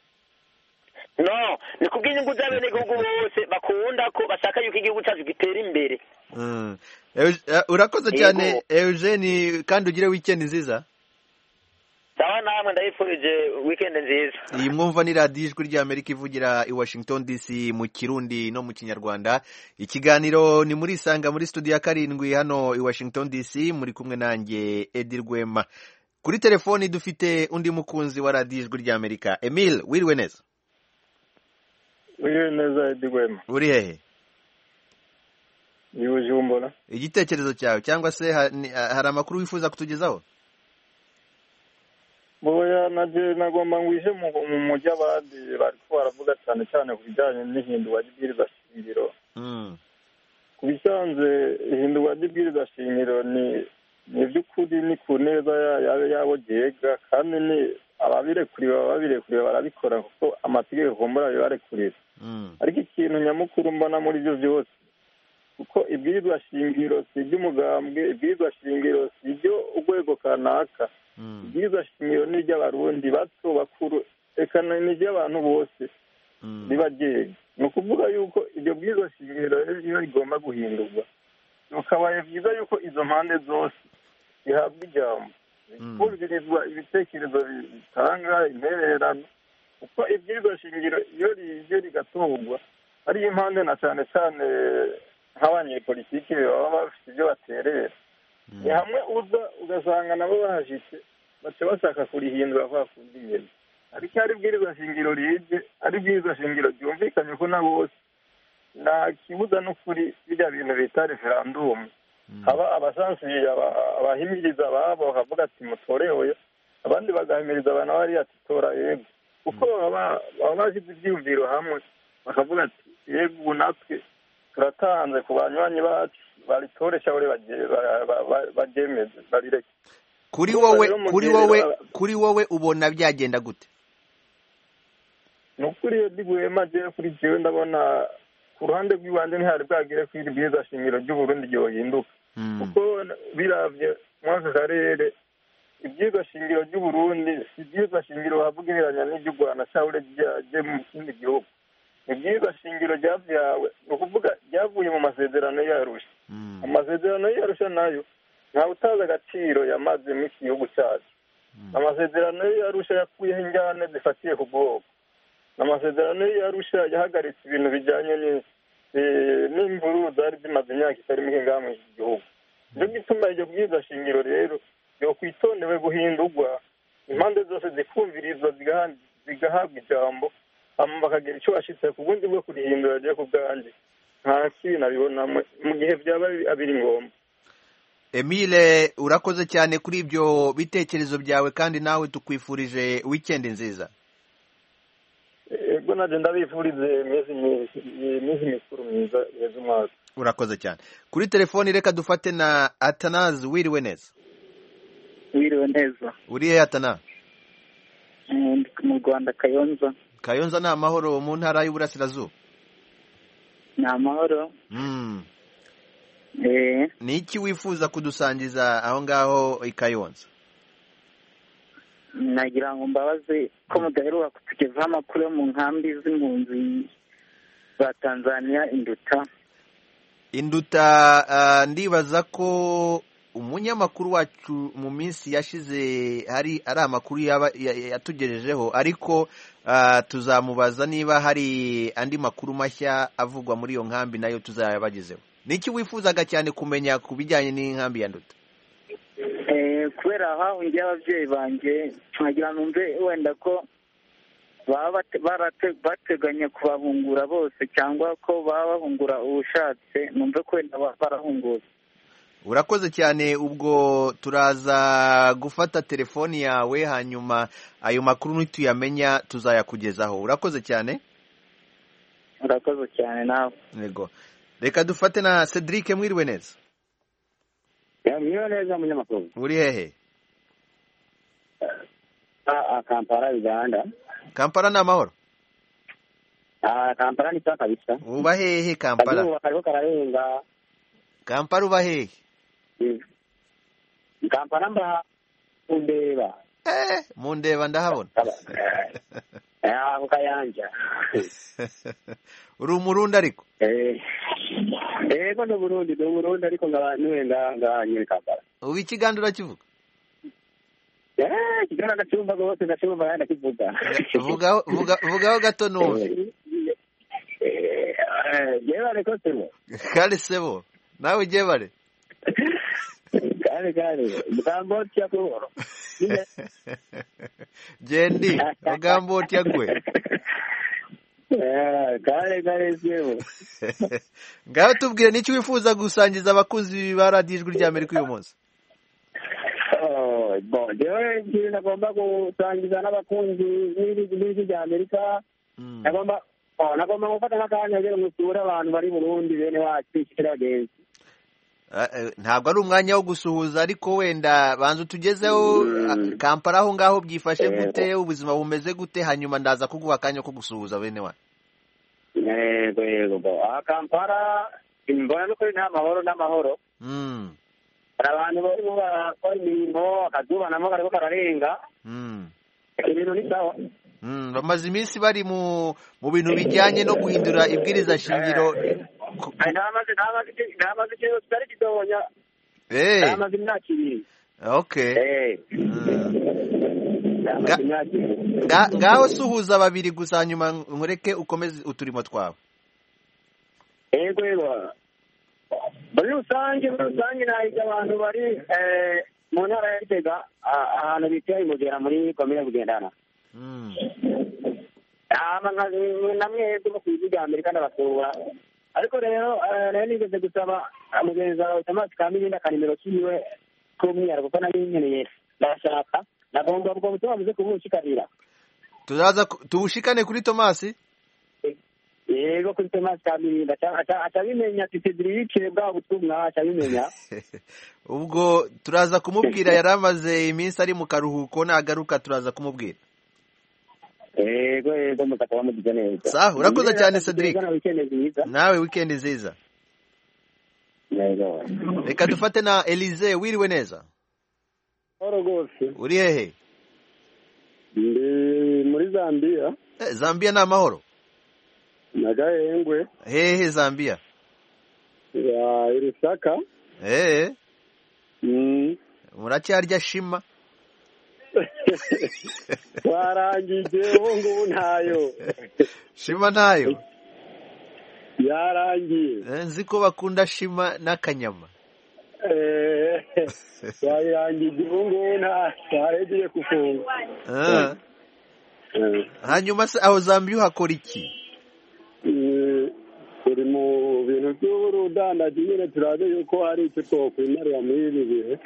No, ni kubw'inyungu z'abenegihugu bose bakunda ko bashaka yuko igihugu cyacu gitera imbere. Urakoze cyane Eugene kandi ugire weekend nziza. Sawa namwe ndayifurije weekend nziza. Iyi mwumva ni radiyo ijwi ry'Amerika ivugira i Washington DC mu Kirundi no mu Kinyarwanda. Ikiganiro ni muri Isanga muri studio ya 7 hano i Washington DC muri kumwe nanjye Edi Rwema. Kuri telefoni dufite undi mukunzi wa radiyo ijwi ry'Amerika. Emile, wiriwe neza? Wiriwe neza Edi Rwema. Uri hehe? Ni Bujumbura. Igitekerezo cyawe cyangwa se hari amakuru wifuza kutugezaho? Boya nagomba ngwishe mu mujyi abandi bariko baravuga cyane ku bijyanye n'ihindurwa ry'ibwirizwa shingiro. Ku bisanzwe ihindurwa ry'ibwirizwa shingiro ni by'ukuri ni ku neza yabo gihega kandi ni ababirekuriwe barabikora kuko amategeko kumbura bibarekurira. Ariko ikintu nyamukuru mbona muri byo byose kuko ibwirizwa shingiro si iby'umugambwe, ibwirizwa shingiro si ibyo urwego kanaka, ibwirizwa shingiro ni iry'abarundi bato bakuru eka ni iry'abantu bose ribagega. Ni ukuvuga yuko iryo bwirizwa shingiro iyo rigomba guhindurwa bikabaye byiza yuko izo mpande zose zihabwa ijambo kumvirizwa ibitekerezo bitanga intererano kuko ibwirizwa shingiro iyo rije rigatorwa ari impande na cyane cyane nk'abanyepolitiki baba bafite ibyo baterera ni hamwe uza ugasanga nabo bahashitse baca bashaka kurihindura kwa kundi nyene ariko ari ibwirizwa shingiro rije ari ibwirizwa shingiro ryumvikanye ko na bose nta kibuza n'ukuri birya bintu bita referandumu haba abasansiye abahimiriza ababo bakavuga ati mutorewe abandi bagahimiriza abantu bari ati tora yego kuko baba bashyize ibyiyumviro hamwe bakavuga ati yego natwe turatanze ku banywanyi bacu baritoresha baryemeze barireke. Kuri wowe ubona byagenda gute? Ni ukuri iyo Rwema agiye kuri jewe ndabona ku ruhande rw'ibanze ntihari bwagire ko iri bwirizwa shingiro ry'Uburundi ryohinduka kuko biravye mwaka karere ibwirizwa shingiro ry'Uburundi si ibwirizwa shingiro bavugiriranya n'iryo Rwanda cyangwa ryaje mu kindi gihugu. Ibwirizwa shingiro ryavyawe ni ukuvuga ryavuye mu masezerano y'Arusha. Amasezerano y'Arusha nayo ntawe utazi agaciro yamaze mu gihugu cyacu. Amasezerano y'Arusha yakuyeho injyane zifatiye ku bwoko. Amasezerano y'Arusha yahagaritse ibintu bijyanye n'imvururu zari zimaze imyaka itari mike ngaha mu gihugu. Nibyo gituma iryo bwirizwa shingiro rero yokwitondewe guhindurwa impande zose zikumvirizwa zigahabwa ijambo bakagira icyo bashitse ku bundi bwo kurihindura ryo ku bwanjye nta kibi nabibona mu gihe byaba abiri ngombwa. Emile urakoze cyane kuri ibyo bitekerezo byawe kandi nawe tukwifurije weekend nziza. Ego naje ndabifurize iminsi mikuru myiza yeze umwaka. Urakoze cyane. Kuri telefoni reka dufate na Atanazi, wiriwe neza? Wiriwe neza. Uri he Atana? Mu Rwanda Kayonza. Kayonza ni amahoro mu ntara y'Uburasirazuba? Ni amahoro. Ni iki wifuza kudusangiza aho ngaho i Kayonza? Nagira ngo mbabaze ko mudaheruka kutugezaho amakuru yo mu nkambi z'impunzi za Tanzania Induta ndibaza ko umunyamakuru wacu mu minsi yashize ari amakuru yatugejejeho ariko tuzamubaza niba hari andi makuru mashya avugwa muri iyo nkambi nayo tuzayabagezeho. Niki wifuzaga cyane kumenya ku bijyanye n'inkambi ya Nduta? Kubera hahungiye ababyeyi banjye nkagira numve wenda ko baba bateganya kubahungura bose cyangwa ko baba bahungura ubushatse numve ko wenda barahungura. Urakoze cyane, ubwo turaza gufata telefoni yawe hanyuma ayo makuru nituyamenya tuzayakugezaho. Urakoze cyane. Urakoze cyane nawe. Yego. Reka dufate na Cedric, mwiriwe neza. Mwiriwe neza munyamakuru. Uri hehe? Kampala, Uganda. Kampala ni amahoro? Kampala ni sawa kabisa. Uba hehe Kampala? Kazuba kariko kararenga. Kampala uba hehe? Kampala mba Mundeba. Mundeba ndahabona. Ako Kayanja. Uri Umurundi ariko? Ego no Burundi ariko nga nyine Kampala. Ubu ikiganiro urakivuga? Ikiganiro ndacyumva rwose, ndacyumva ndakivuga. Vugaho gato numve. Jebare ko sebo. Kale sebo. Nawe jebare. Kale mugambo cyako. Jendi mugambo cyakwe. Kale sebo. Ngaho tubwire n'icyo wifuza gusangiza abakunzi ba Radio Ijwi ry'Amerika uyu munsi. Jewe nagomba gusangiza n'abakunzi b'Ijwi ry'Amerika. Nagomba gufata n'akanya rero musura abantu bari Burundi bene wacu ikiragenzi. Ntabwo ari umwanya wo gusuhuza, ariko wenda banza utugezeho Kampala aho ngaho byifashe gute, ubuzima bumeze gute, hanyuma ndaza kuguha akanya ko gusuhuza bene wa. Yego. Kampala imbona nuko nta mahoro n'amahoro. Abantu barimo barakora imirimo, akazuba namo kariko kararenga. Ibintu ni sawa. Bamaze iminsi bari mu bintu bijyanye no guhindura ibwiriza shingiro. Namaze ikintu kitari kidonya. Namaze imyaka ibiri. Okay. Ngaho suhuza babiri gusa hanyuma nkureke ukomeze uturimo twawe. Yego. Muri rusange nahiga abantu bari mu ntara ya Gitega, ahantu bita Imugera muri komine Bugendana. Namwe tuba ku Ijwi ry'Amerika ndabasura, ariko rero nigeze gusaba mugenzi wawe Thomas Kamilindi akanimero kiwe k'umwihariko kuko nari nkeneye ndashaka, nagomba ubwo butumwa buze kubushikarira. Tuzaza tubushikane kuri Thomas? Yego, kuri Thomas Kamilindi atabimenya ati Cedric bwa butumwa atabimenya. Ubwo turaza kumubwira, yaramaze iminsi ari mu karuhuko, nagaruka turaza kumubwira. Yego mukaba mugize neza. Sawa, urakoze cyane Cedric. Nawe weekend nziza. Yego. Reka dufate na Elize, wiriwe neza. Rwose. Uri hehe? Ndi muri Zambia. Zambia ni amahoro? Nagahengwe. Hehe Zambia? Ya Lusaka. Muracyarya shima? Warangije ngubu ntayo. Shima ntayo? Yarangiye. Nzi ko bakunda shima n'akanyama. Warangije ngubu ntagiye kufunga. Hanyuma se aho Zambia uhakora iki? Turi mu bintu by'urudandaji nyine, turabe yuko hari icyo twokwimarira muri ibi bihe.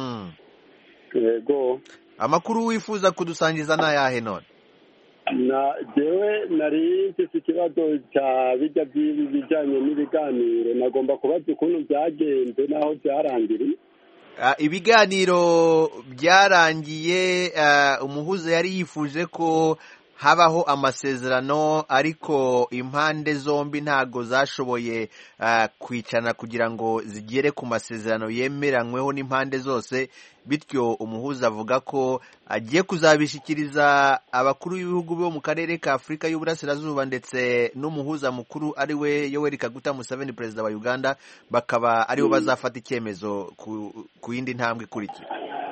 Yego. Amakuru wifuza kudusangiza n'ayahe none? Jewe nari mfite ikibazo cya bijya bijyanye n'ibiganiro, nagomba kubaza ukuntu byagenze n'aho byarangiriye. Ibiganiro byarangiye, umuhuza yari yifuje ko habaho amasezerano, ariko impande zombi ntago zashoboye kwicana kugira ngo zigere ku masezerano yemeranyweho n'impande zose, bityo umuhuza avuga ko agiye kuzabishikiriza abakuru b'ibihugu bo mu karere ka Afurika y'Uburasirazuba ndetse n'umuhuza mukuru ari we Yoweri Kaguta Museveni, perezida wa Uganda, bakaba aribo bazafata icyemezo ku yindi ntambwe ikurikira.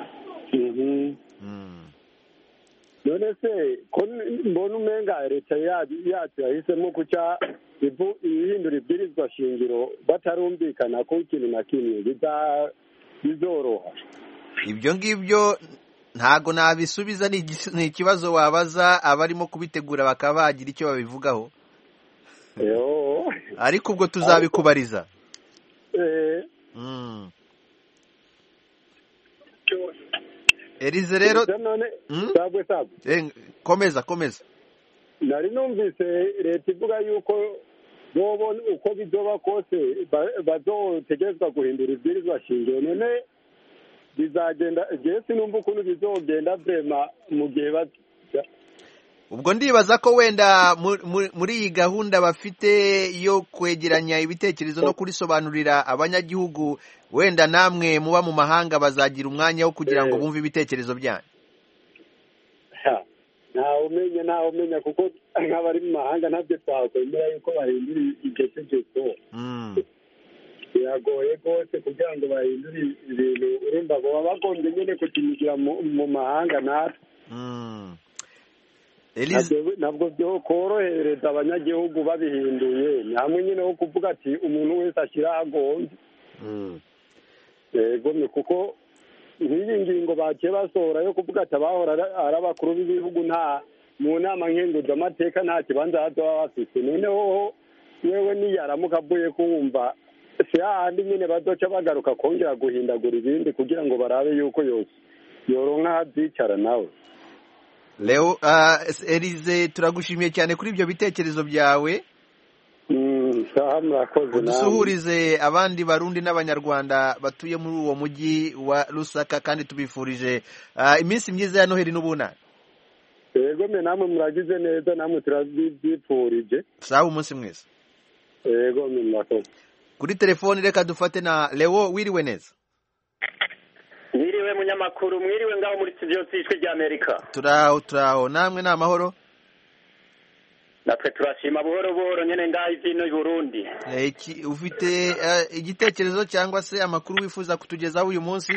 None se ko mbona umenga leta yacu yahisemo kuca ihindura ibwirizwa shingiro batarumvikana ko ikintu na kimwe bizoroha? Ibyo ngibyo ntago nabisubiza, ni ikibazo wabaza abarimo kubitegura bakaba bagira icyo babivugaho, ariko ubwo tuzabikubariza. Elize rero komeza nari numvise leta ivuga yuko bobona uko bizoba kose bazotegerezwa guhindura ibwirizwa shingiro. none bizagenda jewe sinumva ukuntu bizogenda vrema mu gihe ubwo ndibaza ko wenda muri iyi gahunda bafite yo kwegeranya ibitekerezo no kurisobanurira abanyagihugu, wenda namwe muba mu mahanga bazagira umwanya wo kugira ngo bumve ibitekerezo byanyu. ntawe umenya kuko nk'abari mu mahanga ntabyo twakwemera yuko bahindura iryo tegeko. biragoye rwose kugira ngo bahindure ibintu, urumva baba bagombye nyine kutimigira mu mahanga natwe. ntabwo byo korohereza abanyagihugu babihinduye, ni hamwe nyine ho kuvuga ati umuntu wese ashyira agombye. yego ni kuko nk'iyi ngingo bagiye basohora yo kuvuga ati abahora ari abakuru b'ibihugu nta mu nama nkenguzamateka nta kibanza baba bafite. noneho wewe niyaramuka avuye kuwumva si hahandi nyine badoca bagaruka kongera guhindagura ibindi kugira ngo barabe yuko yose yoronka ahabyicara nawe. Leo Elize, turagushimiye cyane kuri ibyo bitekerezo byawe. Udusuhurize abandi barundi n'abanyarwanda batuye muri uwo mujyi wa Lusaka, kandi tubifurije iminsi myiza ya Noheli n'ubunani. Yego me namwe muragize neza, namwe turabyifurije. Sawa, umunsi mwiza. Yego me murakoze. Kuri telefoni reka dufate na Leo. Wiriwe neza? Mwiriwe munyamakuru, mwiriwe ngaho muri studio z'Ijwi ry'Amerika. Turaho namwe ni amahoro? Natwe turashima buhoro buhoro nyene ngaho izino i Burundi. Ufite igitekerezo cyangwa se amakuru wifuza kutugezaho uyu munsi?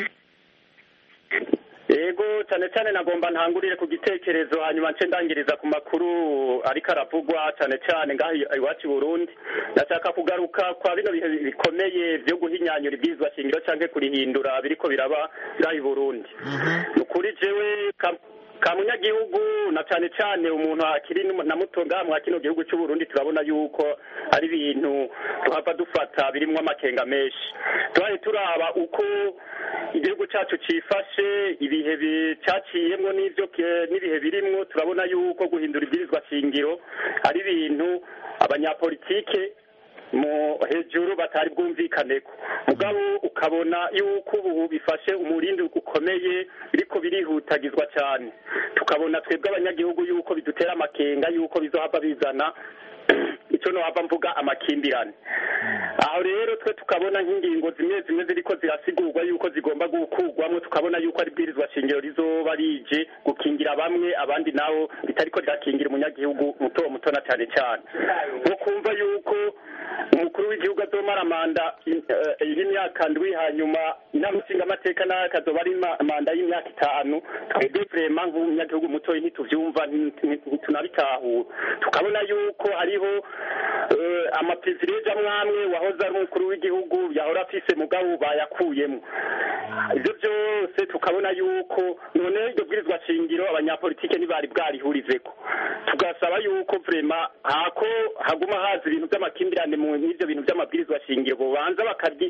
Yego, cyane cyane nagomba ntangurire ku gitekerezo hanyuma nce ndangiriza ku makuru ariko aravugwa cyane cyane ngaho iwacu i Burundi. Ndashaka kugaruka kwa bino bihe bikomeye byo guhinyanyura ibwirizwa shingiro canke kurihindura biriko biraba ngaho i Burundi. Ukuri jewe ka munyagihugu na cyane cyane umuntu akiri na muto ngaha kino gihugu cy'u Burundi turabona yuko ari ibintu tuhava dufata birimo amakenga menshi. Tubaye turaba uko igihugu cyacu cifashe, ibihe bicaciyemwo n'ibihe birimwo, turabona yuko guhindura ibwirizwa shingiro ari ibintu abanyapolitike mu hejuru batari bwumvikaneko. Mugabo ukabona yuko ubu bifashe umurindi ukomeye, biriko birihutagizwa cyane. Tukabona twebwe abanyagihugu yuko bidutera amakenga yuko bizohava bizana icyo no hava mvuga amakimbirane. Aho rero twe tukabona nk'ingingo zimwe ziriko zirasigurwa yuko zigomba gukugwamo, tukabona yuko ari bwirizwa shingiro rizoba rije gukingira bamwe, abandi nabo bitariko rirakingira umunyagihugu muto na cyane cyane. Nko kumva yuko umukuru w'igihugu azomara manda y'imyaka ndwi, hanyuma inama nshingamateka nayo akazoba ari manda y'imyaka 5. Twebwe vrema nk'umunyagihugu mutoyi ntituvyumva, ntitunabitahura. Tukabona yuko hariho amaprivilege amwamwe wahoze ari umukuru w'igihugu yahora afise mugabo bayakuyemo. Ibyo byose tukabona yuko none iryo bwirizwa shingiro abanyapolitike ntibari bwarihurizeko. Tugasaba yuko vrema hako haguma haza ibintu by'amakimbirane mu n'ibyo bintu by'amabwirizwa shingiro bobanza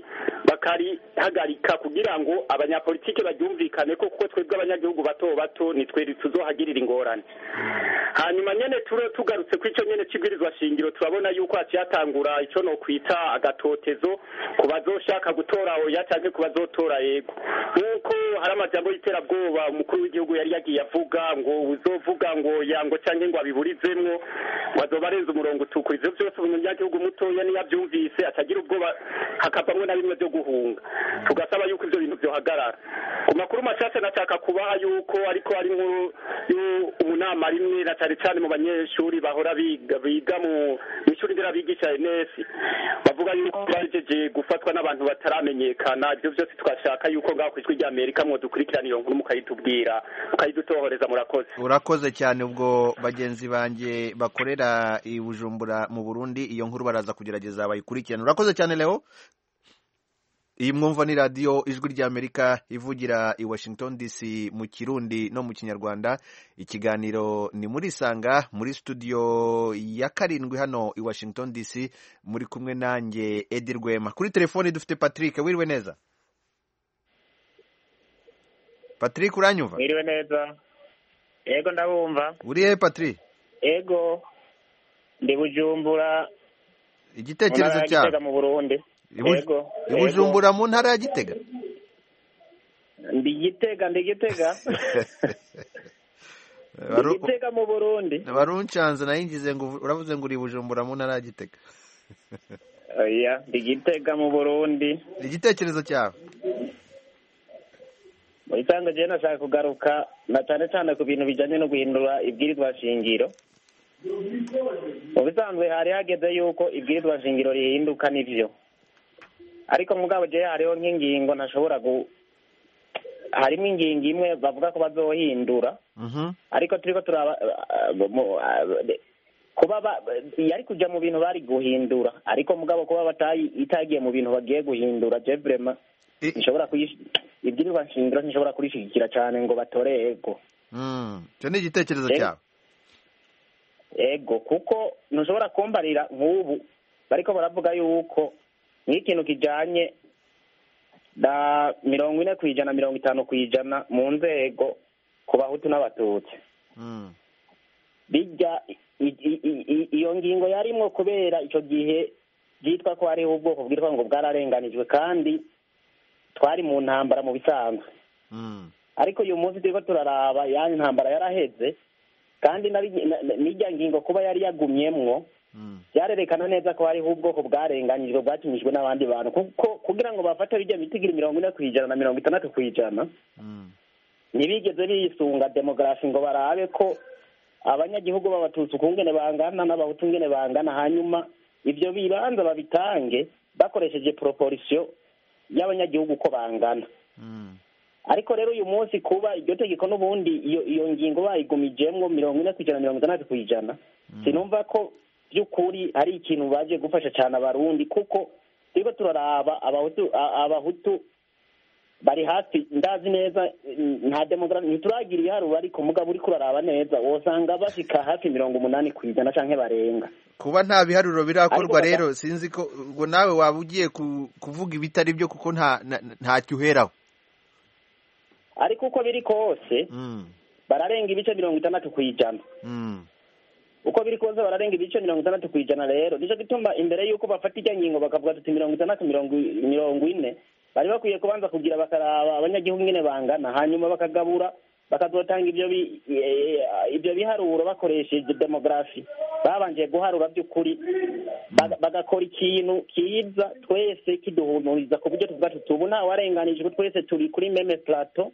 bakarihagarika kugira ngo abanyapolitike baryumvikane ko kuko twebwe abanyagihugu bato nitwe tuzohagirira ingorane. Hanyuma nyene tugarutse ku icyo nyene cy'ibwirizwa shingiro turabona yuko hacyatangura icyo no kwita agatotezo ku bazoshaka gutora oya cyangwa ku bazotora yego. Nuko hari amajambo y'iterabwoba umukuru w'igihugu yari yagiye avuga ngo uzovuga ngo yango cyangwa ngo abiburizemwo bazobarenza umurongo utukura. Ivyo byose umunyagihugu mutoya niyabyumvise atagira ubwoba, hakavamwe na bimwe byo guhunga. Tugasaba yuko ivyo bintu byohagarara. Ku makuru mashasha nataka kubaha yuko ariko ari umunama rimwe na cyane cyane mu banyeshuri bahora biga mu ishuri ndera bigisha NS, bavuga yuko bajeje gufatwa n'abantu bataramenyekana. Ibyo byose twashaka yuko ngaho kw'Ijwi ry'Amerika mwo dukurikirana iyo nkuru mukayitubwira mukayidutohoreza. Urakoze cyane. Ubwo bagenzi banje bakorera i Bujumbura mu Burundi iyo nkuru baraza kugerageza bayikurikirana. Urakoze cyane Leo. iyi mwumva ni radiyo ijwi ry'Amerika ivugira i Washington DC mu Kirundi no mu Kinyarwanda. Ikiganiro ni muri Isanga muri studio ya 7 hano i Washington DC, muri kumwe nanjye Edi Rwema. Kuri telefone dufite Patrick. Wiriwe neza Patrick, uranyumva? Wiriwe neza. Yego ndabumva. Uri he Patrick? Yego ndi Bujumbura. Igitekerezo cyawe mu Burundi. Yego. Bujumbura mu ntara ya Gitega? Ndi Gitega. Gitega mu Burundi. Baruncanze nayingize ngo uravuze ngo uri Bujumbura mu ntara ya Gitega. Oya, ndi Gitega mu Burundi. Igitekerezo cyawe? Isanga je nashaka kugaruka na cyane ku bintu bijanye no guhindura ibwirizwa shingiro. Mu bisanzwe hari hageze yuko ibwirizwa shingiro rihinduka n'ivyo, ariko mugabo je hariho nk'ingingo ntashobora harimo ingingo imwe bavuga ko bazohindura, ariko turiko turaba kuba yari kuja mu bintu bari guhindura, ariko mugabo kuba itagiye mu bintu bagiye guhindura, je vraiment nshobora ibwirizwa shingiro ntishobora kurishigikira cyane ngo batore ego. Cyo ni igitekerezo cyawe? Ego, kuko ntushobora kumbarira nk'ubu bariko baravuga yuko nk'ikintu kijanye da 40% 50% mu nzego ku bahutu n'abatutsi. Bijya iyo ngingo yarimwo kubera ico gihe byitwa ko ari ubwoko bwitwa ngo bwararenganijwe kandi twari mu ntambara mu bisanzwe. Ariko uyu munsi turiko turaraba yani ntambara yaraheze, kandi n'ijya ngingo kuba yari yagumyemwo byarerekana neza ko hariho ubwoko bwarenganyijwe bwakinishijwe n'abandi bantu, kuko kugira ngo bafate bijya bitigira 40% na 60% ntibigeze bisunga demografi ngo barabe ko abanyagihugu b'abatutsi ukungene bangana n'abahutu ngene bangana, hanyuma ivyo bibanza babitange bakoresheje proportion y'abanyagihugu ko bangana. Ariko rero uyu munsi kuba iryo tegeko n'ubundi iyo ngingo bayigumijemwo 40% 60%, sinumva ko by'ukuri ari ikintu baje gufasha cyane abarundi, kuko turiko turaraba abahutu bari hafi, ndazi neza nta demografi ntituragira iharuro, ariko mugabo uri kuraraba neza wosanga bashika hafi 80% canke barenga. Kuba nta biharuro birakorwa rero sinzi ko ngo nawe waba ugiye kuvuga ibitari byo, kuko nta cyuheraho. Ariko uko biri kose bararenga ibice 60%. Uko biri kose bararenga ibice 60%. Rero nico gituma imbere yuko bafata ijya ngingo bakavuga tuti 60-40 bari bakwiye kubanza kugira bakaraba abanyagihugu ngene bangana, hanyuma bakagabura bakazotanga ibyo biharuro bakoresheje demografi. Babanje guharura by'ukuri bagakora ikintu kiza twese kiduhumuriza ku buryo tuvuga tubu nta warenganijwe, twese turi kuri meme plateau.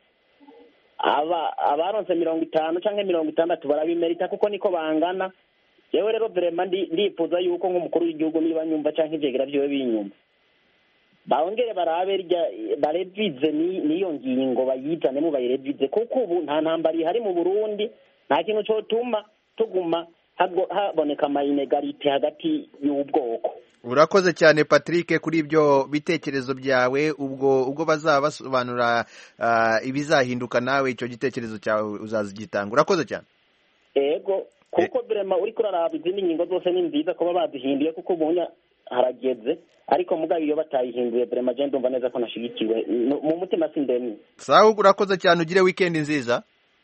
Abaronse 50 canke 60 barabimerita kuko niko bangana. Yewe rero vraiment ndifuza yuko nk'umukuru w'igihugu niba nyumva canke ivyegira vyiwe binyumva, bawongere barabe barevize niyo ngingo bayizane mu bayirevize, kuko ubu nta ntambara ihari mu Burundi, nta kintu cotuma tuguma haboneka amayinegarite hagati y'ubwoko. Urakoze cyane Patrick kuri ibyo bitekerezo byawe. ubwo bazaba basobanura ibizahinduka nawe icyo gitekerezo cyawe uzazigitanga. Urakoze cyane. Ego, kuko vraiment uri kuraraba izindi ngingo zose ni nziza kuba bazihinduye, kuko ubunya harageze, ariko mugabo iyo batayihinduye vraiment je ndumva neza ko nashigikiwe mu mutima sindemye. Sawa, urakoze cyane, ugire weekend nziza.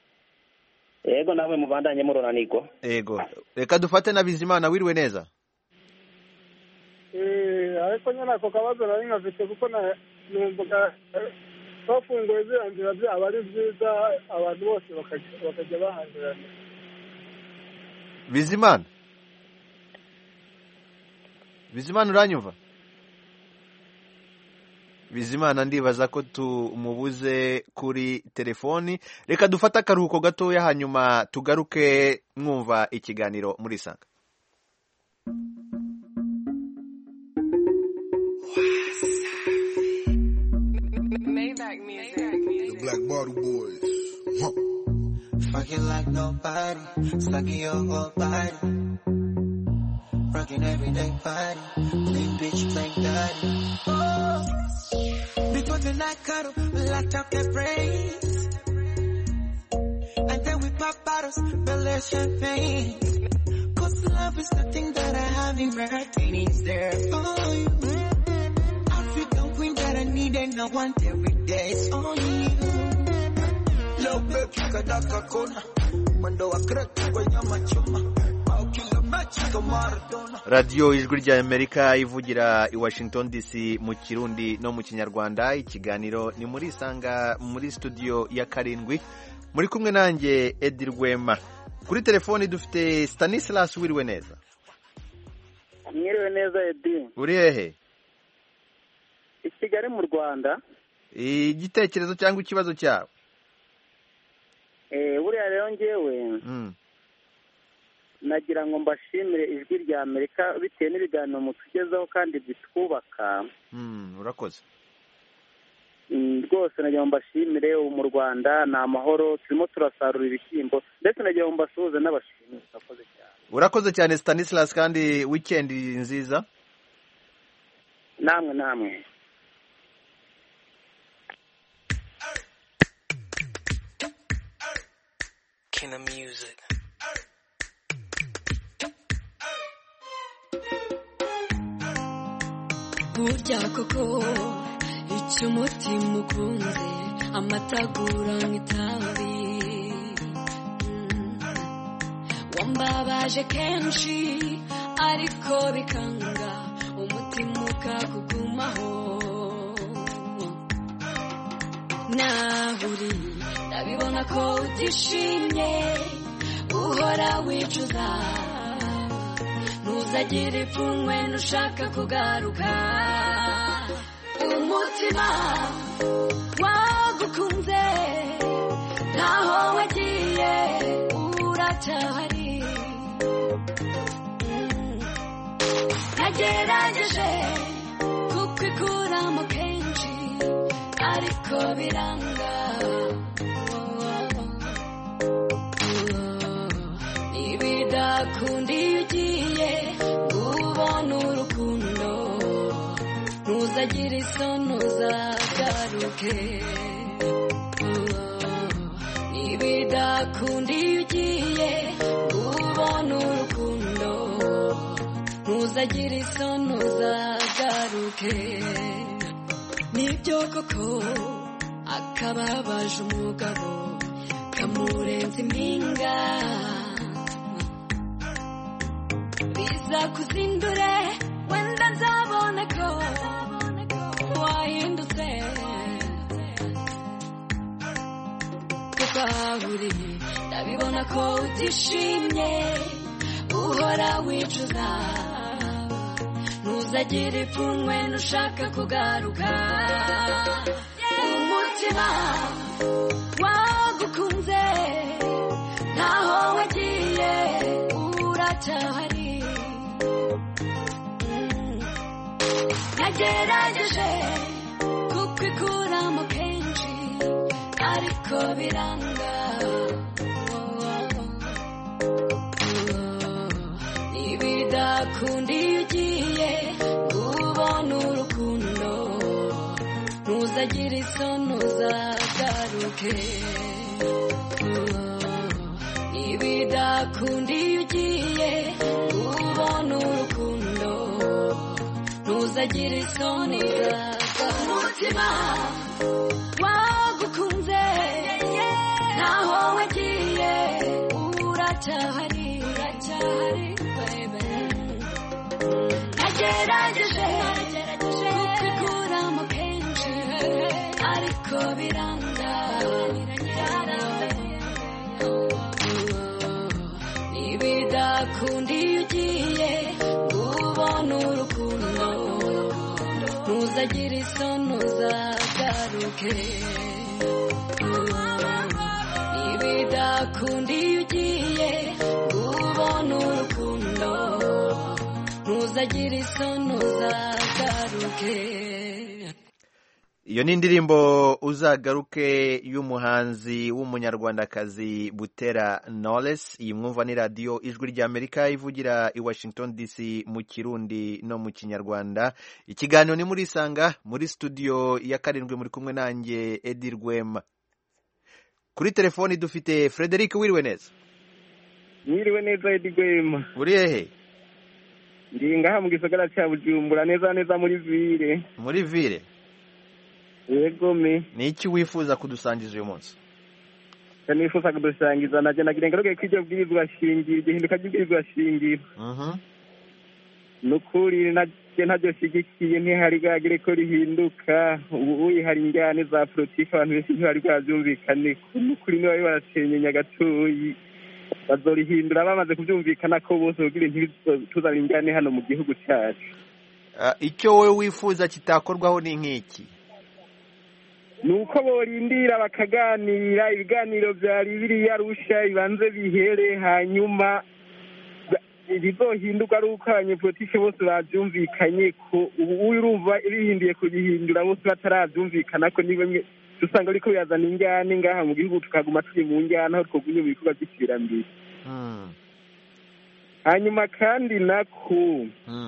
Ego, nawe mubandanye muronanirwa. Ego, reka dufate na Bizimana. Wiriwe neza? Ariko nyine ako kabazo nari nkafite, kuko numvaga bafunguye ziriya nzira byaba ari byiza, abantu bose bakajya bahahirana. Bizimana uranyumva? Bizimana ndibaza ko tumubuze kuri telefoni. Reka dufate akaruhuko gatoya hanyuma tugaruke mwumva ikiganiro muri Isanga. The Black Bottle Boys. Fucking like nobody, sucking your whole body. Rocking everyday body, plain bitch, plain daddy. for the night, cuddle, light up the brains. And then we pop bottles, fill champagne. Cause love is the thing that I have in my heart, and it's there for you. African queen that I need and I want every day, it's only you. Love baby, kadaka kona. Mwendo wa kreki kwenye machuma. Radio Ijwi rya Amerika ivugira i Washington DC mu Kirundi no mu Kinyarwanda. Ikiganiro ni muri Isanga muri studio ya karindwi. Muri kumwe nanjye Edi Rwema. Kuri telefoni dufite Stanislas wiriwe neza. Mwiriwe neza Edi. Uri hehe? I Kigali mu Rwanda. Igitekerezo cyangwa ikibazo cyawe? Buriya rero ngewe nagira ngo mbashimire Ijwi rya Amerika bitewe n'ibiganiro mutugezaho kandi bitwubaka. Urakoze. Rwose nagira ngo mbashimire mu Rwanda ni amahoro, turimo turasarura ibishyimbo ndetse nagira ngo mbasuhuze n'abashimire. Urakoze cyane. Urakoze cyane Stanislas kandi weekend nziza. Namwe. Kina music. Burya koko icyo umutima ukunze amatagura nk'itabi. Wambabaje kenshi ariko bikanga umutima ukakugumaho. Naho uri ndabibona ko utishimye uhora wicuza. Ntuzagire ipfunwe nushaka kugaruka. Umutima wagukunze ntaho wagiye uracyahari. Nagerageje kukwikuramo kenshi ariko biranga. Nibidakunda iyo ugiye ubona urukundo. Ntuzagire isoni uzagaruke. Nibidakunda iyo ugiye ubona urukundo. Ntuzagire isoni uzagaruke. Nibyo koko akababaje umugabo kamurenza impinga. Biza kuzindure wenda nzabona ko wahindutse. Kuko aho uri ndabibona ko utishimye uhora wicuza. Ntuzagire ipfunwe nushaka kugaruka. Umutima wagukunze ntaho wagiye uracyahari. Nagerageje kukwikuramo kenshi ariko biranga. Nibidakunda iyo ugiye ubona urukundo. Ntuzagire isoni uzagaruke. Nibidakunda iyo ugiye ubona urukundo. Ntuzagire isoni uzagaruke. Umutima wagukunze ntaho wagiye uracyahari. Nagerageje kukwikuramo kenshi ariko biranga. Nibidakunda iyo ugiye ubona urukundo. Ntuzagire isoni uzagaruke. Nibidakunda iyo ugiye ubona urukundo. Ntuzagire isoni uzagaruke. iyo ni indirimbo uzagaruke y'umuhanzi w'umunyarwandakazi Butera Knowless. Iyi mwumva ni radiyo ijwi ry'Amerika ivugira i Washington DC mu Kirundi no mu Kinyarwanda. Ikiganiro ni muri Isanga, muri studio ya 7 muri kumwe nanjye Edi Rwema. Kuri telefoni dufite Frederic. Wiriwe neza? Wiriwe neza Edi Rwema. Uri hehe? Ndi ngaha mu gisagara cya Bujumbura, neza muri ville. Muri ville? Yego me. Ni iki wifuza kudusangiza uyu munsi? Nifuza kudusangiza naje nagira ngaruke kw'iryo bwirizwa shingiro, igihinduka ry'ibwirizwa shingiro. Nukuri naje ntajyo shigikiye, ntihari gagire ko rihinduka. Ubu hari injyane za politiki, abantu benshi ntibari bwavyumvikane. Nukuri niba baratenyenya gatoyi bazorihindura bamaze kubyumvikana ko bose kugira ntibituzana injyane hano mu gihugu cyacu. Icyo wowe wifuza kitakorwaho ni nk'iki? Nuko borindira bakaganira, ibiganiro byari biri Arusha bibanze bihere, hanyuma bizohinduka ari uko abanyepolitike bose babyumvikanye ko ubu urumva ibihinduye kubihindura bose batarabyumvikana ko niwe dusanga ariko yazana injyane ngaha mu gihugu tukaguma turi mu njyana aho twogumye mu bikorwa by'iterambere. Hanyuma kandi nako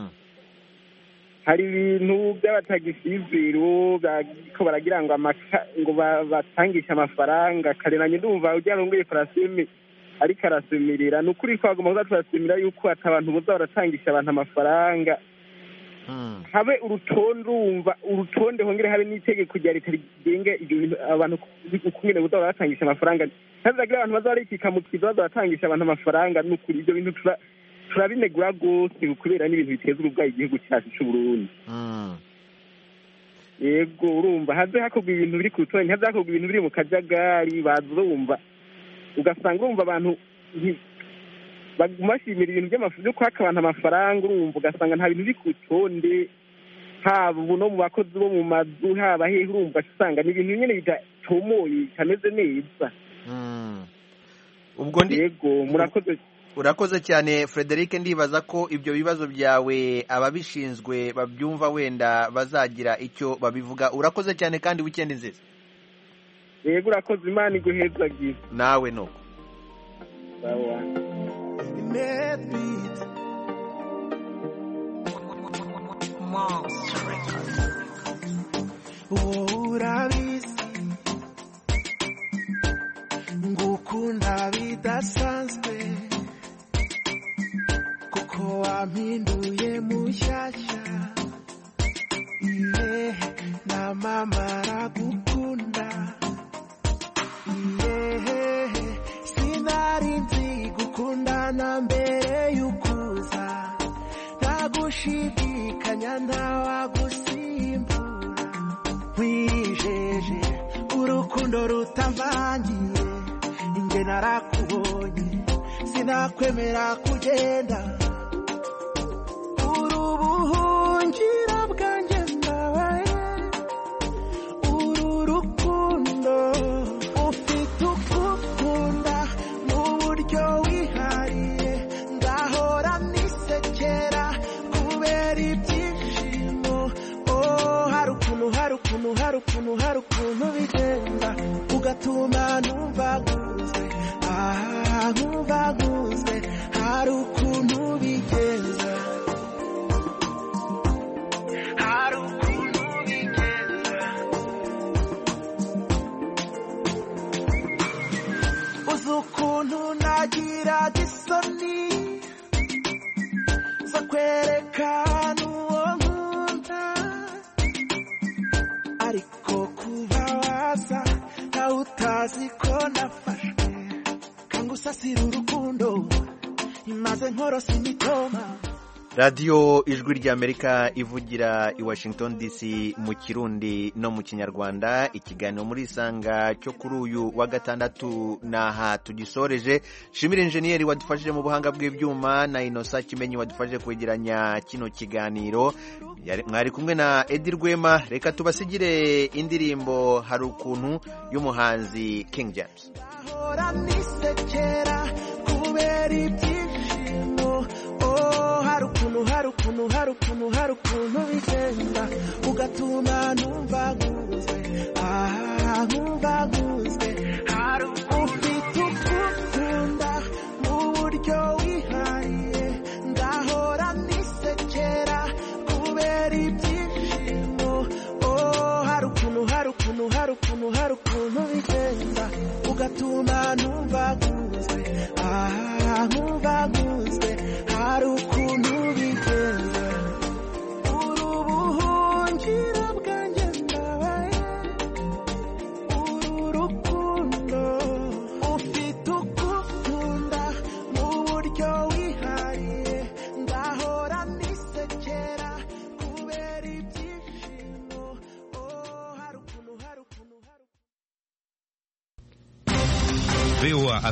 hari ibintu by'abatagisiviro ko baragira ngo ngo batangisha amafaranga kareranye. Ndumva ujya ngo Farasime ariko arasemerera. Nukuri ko agomba kuzaturasemera yuko atabantu boza baratangisha abantu amafaranga. Habe urutonde hongere habe n'itegeko rya leta rigenga abantu ukungene boza baratangisha amafaranga. Hazagira abantu bazarikika mu kizo bazatangisha abantu amafaranga. Nukuri ibyo bintu turabinegura gose kubera n'ibintu biteza urubwayi igihugu cyacu cy'u Burundi. Yego urumva haze hakorwa ibintu biri kutonye, haze hakorwa ibintu biri mu kajagari bazumva ugasanga urumva abantu bagumashimira ibintu by'amafuzo kwaka abantu amafaranga. Urumva ugasanga nta bintu biri kutonde, haba ubu no mu bakozi bo mu mazu haba hehe. Urumva usanga ni ibintu nyine bitatomoye bitameze neza. Ubwo ndi yego murakoze. Urakoze cyane Frederic. Ndibaza ko ibyo bibazo byawe ababishinzwe babyumva wenda bazagira icyo babivuga. Urakoze cyane kandi weekend nziza. Yego urakoze, Imana iguhezagize. Nawe nuko. Sawa. Urabizi ngukunda bidasanzwe kuko wampinduye mushyashya. Iye na mama aragukunda. Iye sinari nzi gukundana mbere y'ukuza, ntagushidikanya ntawagusimbura. Wijeje urukundo rutavangiye, inge narakubonye sinakwemera kugenda. Urubuhungira bwanjye nawe, uru rukundo ufite ukukunda mu buryo wihariye. Ndahora nisekera kubera ibyishimo. Hari ukuntu bigenda ugatuma numva guzwe. Nkumva guzwe. Hari ukuntu bigenda. Uzi ukuntu nagira isoni zo kwerekana uwo nkunda, ariko kuba waza nawe utazi ko nafashwe kangusasira urukundo imaze nkorosa imitoma. radiyo ijwi ry'Amerika ivugira i Washington DC mu Kirundi no mu Kinyarwanda. Ikiganiro muri Isanga cyo kuri uyu wa gatandatu naha tugisoreje. Shimira enjeniyeri wadufashije mu buhanga bw'ibyuma na Innocent Kimenyi wadufashije kwegeranya kino kiganiro. Mwari kumwe na Edi Rwema. Reka tubasigire indirimbo hari ukuntu y'umuhanzi King James. ukuntu bigenda ugatuma numva nguzwe numva nguzwe hari ufite ukukunda mu buryo wihariye ndahora nisekera kubera ibyishimo hari ukuntu bigenda ugatuma numva nguzwe numva nguzwe hari ukuntu bigenda uru buhungiro bwanjye ndabaye uru rukundo ufite ukukunda mu buryo wihariye ndahora nisekera kubera ibyishimo hari ukuntu